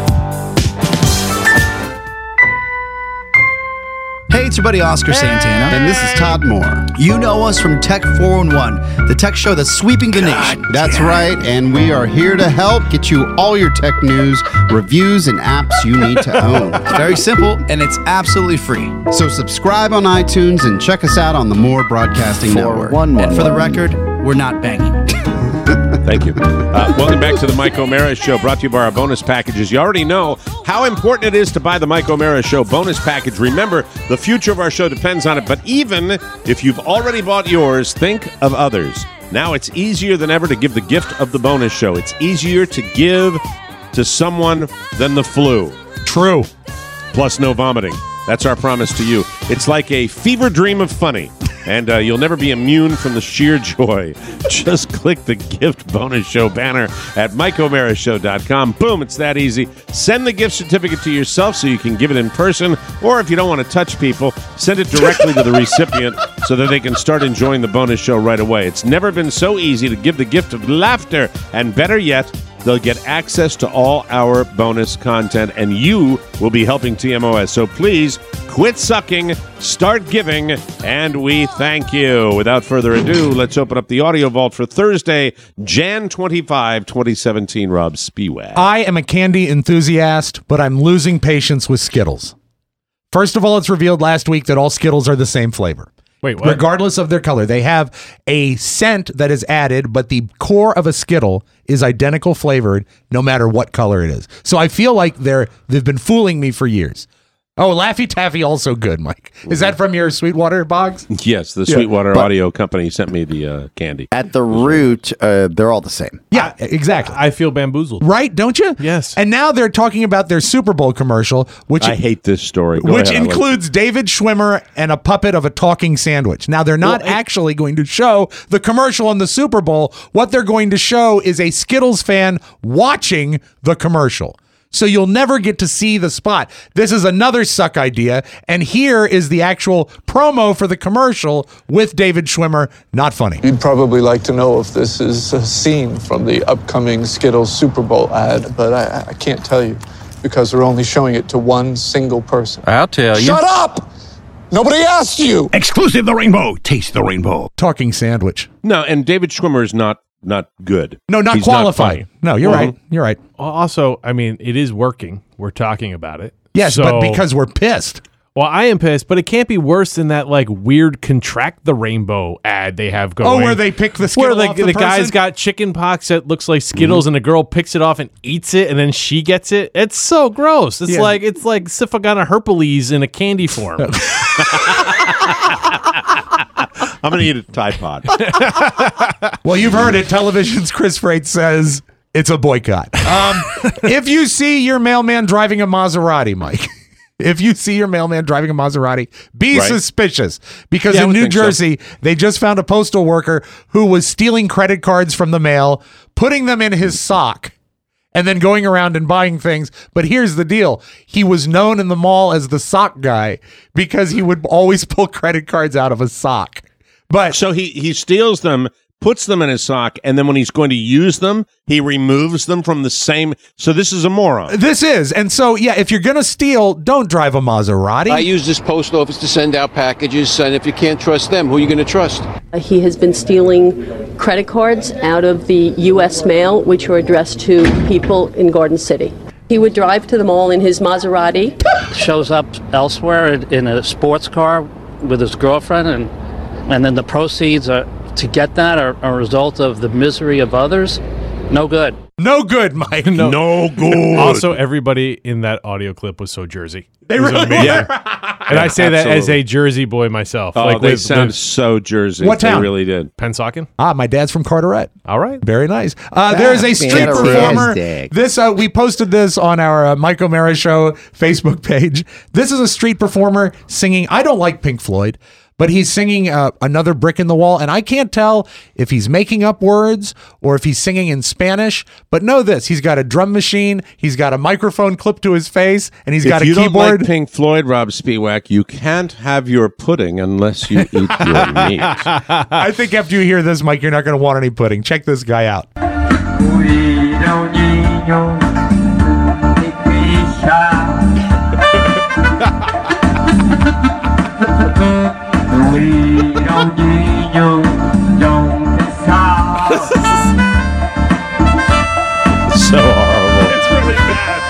Hey, it's your buddy Oscar Santana. And this is Todd Moore. You know us from Tech 411, the tech show that's sweeping the nation. That's right, and we are here to help get you all your tech news, reviews, and apps you need to own. It's very simple, and it's absolutely free. So subscribe on iTunes and check us out on the Moore Broadcasting Network. And for the record, we're not banging. Thank you. Welcome back to the Mike O'Mara Show, brought to you by our bonus packages. You already know how important it is to buy the Mike O'Mara Show bonus package. Remember, the future of our show depends on it, but even if you've already bought yours, think of others. Now it's easier than ever to give the gift of the bonus show. It's easier to give to someone than the flu. True. Plus no vomiting. That's our promise to you. It's like a fever dream of funny. And you'll never be immune from the sheer joy. Just click the gift bonus show banner at MikeO'MaraShow.com. Boom, it's that easy. Send the gift certificate to yourself so you can give it in person. Or if you don't want to touch people, send it directly to the recipient so that they can start enjoying the bonus show right away. It's never been so easy to give the gift of laughter. And better yet, they'll get access to all our bonus content, and you will be helping TMOS. So please quit sucking, start giving, and we thank you. Without further ado, let's open up the audio vault for Thursday, Jan 25, 2017. Rob Spiewak. I am a candy enthusiast, but I'm losing patience with Skittles. First of all, it's revealed last week that all Skittles are the same flavor. Wait, what? Regardless of their color. They have a scent that is added, but the core of a Skittle is identical flavored no matter what color it is. So I feel like they've been fooling me for years. Oh, Laffy Taffy also good, Mike. Is that from your Sweetwater Boggs? Yes, the Sweetwater Audio Company sent me the candy. At the root, they're all the same. Yeah, exactly. I feel bamboozled. Right, don't you? Yes. And now they're talking about their Super Bowl commercial, which I hate this story. Go which ahead, includes David Schwimmer and a puppet of a talking sandwich. Now, they're not actually going to show the commercial on the Super Bowl. What they're going to show is a Skittles fan watching the commercial. So you'll never get to see the spot. This is another suck idea. And here is the actual promo for the commercial with David Schwimmer. Not funny. You'd probably like to know if this is a scene from the upcoming Skittles Super Bowl ad, but I can't tell you because they're only showing it to one single person. I'll tell you. Shut up! Nobody asked you! Exclusive the rainbow. Taste the rainbow. Talking sandwich. No, and David Schwimmer is not good. No, not He's qualified. Not no, you're right. You're right. Also, I mean, it is working. We're talking about it. Yes, but because we're pissed. Well, I am pissed, but it can't be worse than that like weird Contract the Rainbow ad they have going. Oh, where they pick the Skittle where off the guy's person? got chicken pox that looks like Skittles, and a girl picks it off and eats it, and then she gets it. It's so gross. It's like Syphagana herpes in a candy form. I'm going to eat a Tide Pod. Well, you've heard it. Television's Chris Freight says it's a boycott. If you see your mailman driving a Maserati, Mike, if you see your mailman driving a Maserati, be suspicious. Because in New Jersey, they just found a postal worker who was stealing credit cards from the mail, putting them in his sock, and then going around and buying things. But here's the deal. He was known in the mall as the sock guy because he would always pull credit cards out of a sock. But so he steals them, puts them in his sock, and then when he's going to use them, he removes them from the same. So this is a moron. This is. And so, yeah, if you're going to steal, don't drive a Maserati. I use this post office to send out packages, and if you can't trust them, who are you going to trust? He has been stealing credit cards out of the U.S. mail, which are addressed to people in Garden City. He would drive to the mall in his Maserati. Shows up elsewhere in a sports car with his girlfriend, and then the proceeds to get that are a result of the misery of others. No good. No good, Mike. No good. Also, everybody in that audio clip was so Jersey. They It was really amazing. were. And I say that as absolutely. a Jersey boy myself. Oh, they sound so Jersey. What town? They really did. Pennsauken. My dad's from Carteret. All right. Very nice. There is a street performer. This we posted this on our Mike O'Mara Show Facebook page. This is a street performer singing. I don't like Pink Floyd, but he's singing Another Brick in the Wall, and I can't tell if he's making up words or if he's singing in Spanish, but know this, he's got a drum machine, he's got a microphone clipped to his face, and he's got a keyboard. If you don't like Pink Floyd, Rob Spiewak, you can't have your pudding unless you eat your meat. I think after you hear this, Mike, you're not going to want any pudding. Check this guy out. So horrible. It's really bad.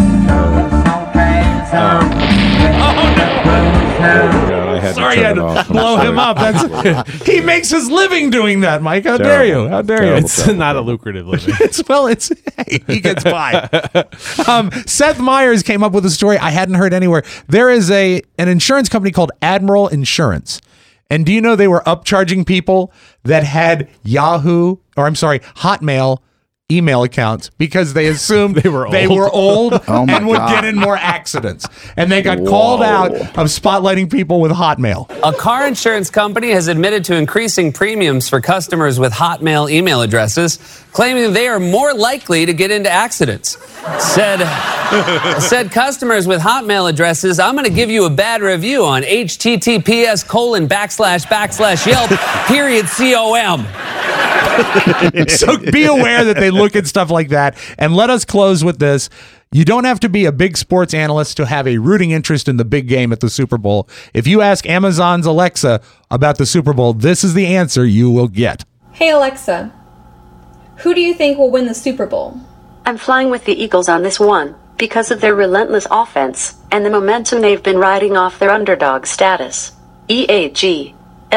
Sorry, I had to blow him up. He makes his living doing that, Mike. How dare you? How dare you? It's not a lucrative living. Hey, he gets by. Seth Meyers came up with a story I hadn't heard anywhere. There is an insurance company called Admiral Insurance. And do you know they were upcharging people that had Hotmail email accounts because they assumed they were old and would get in more accidents. And they got called out of spotlighting people with Hotmail. A car insurance company has admitted to increasing premiums for customers with Hotmail email addresses, claiming they are more likely to get into accidents. Said customers with Hotmail addresses, I'm going to give you a bad review on https://Yelp.com. So be aware that they look at stuff like that. And let us close with this. You don't have to be a big sports analyst to have a rooting interest in the big game at the Super Bowl. If you ask Amazon's Alexa about the Super Bowl, this is the answer you will get. Hey Alexa, who do you think will win the Super Bowl? I'm flying with the Eagles on this one, because of their relentless offense, and the momentum they've been riding off their underdog status. EAGLES.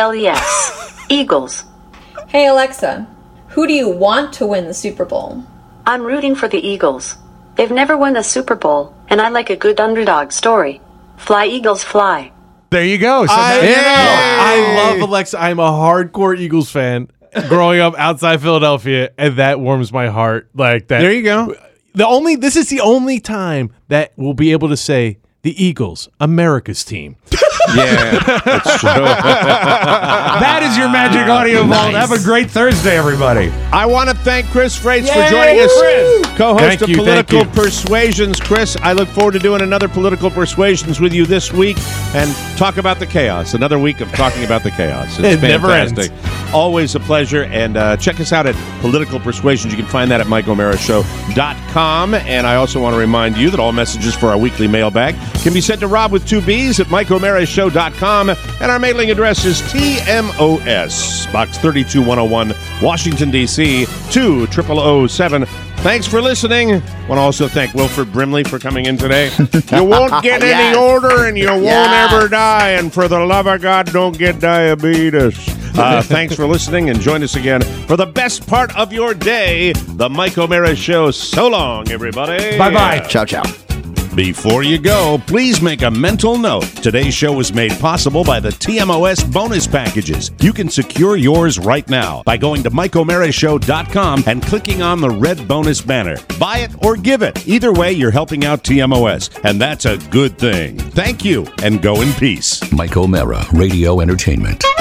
Eagles. Hey Alexa, who do you want to win the Super Bowl? I'm rooting for the Eagles. They've never won a Super Bowl, and I like a good underdog story. Fly Eagles fly. There you go. So I love Alexa. I'm a hardcore Eagles fan growing up outside Philadelphia, and that warms my heart. Like that. There you go. This is the only time that we'll be able to say the Eagles, America's team. Yeah, that's true. That is your magic audio vault. Have a great Thursday, everybody. I want to thank Chris Freites for joining us, co-host of Political Persuasions. Chris, I look forward to doing another Political Persuasions with you this week and talk about the chaos. Another week of talking about the chaos. It's fantastic. Never ends. Always a pleasure. And check us out at Political Persuasions. You can find that at MikeO'MaraShow.com. And I also want to remind you that all messages for our weekly mailbag can be sent to Rob with 2 B's at MikeO'MaraShow.com. And our mailing address is TMOS, Box 32101, Washington, D.C. 20007. Thanks for listening. I want to also thank Wilford Brimley for coming in today. You won't get any older and you won't ever die. And for the love of God, don't get diabetes. Thanks for listening and join us again for the best part of your day, The Mike O'Mara Show. So long, everybody. Bye-bye. Ciao, ciao. Before you go, please make a mental note. Today's show was made possible by the TMOS bonus packages. You can secure yours right now by going to MikeO'MaraShow.com and clicking on the red bonus banner. Buy it or give it. Either way, you're helping out TMOS, and that's a good thing. Thank you, and go in peace. Mike O'Mara, Radio Entertainment.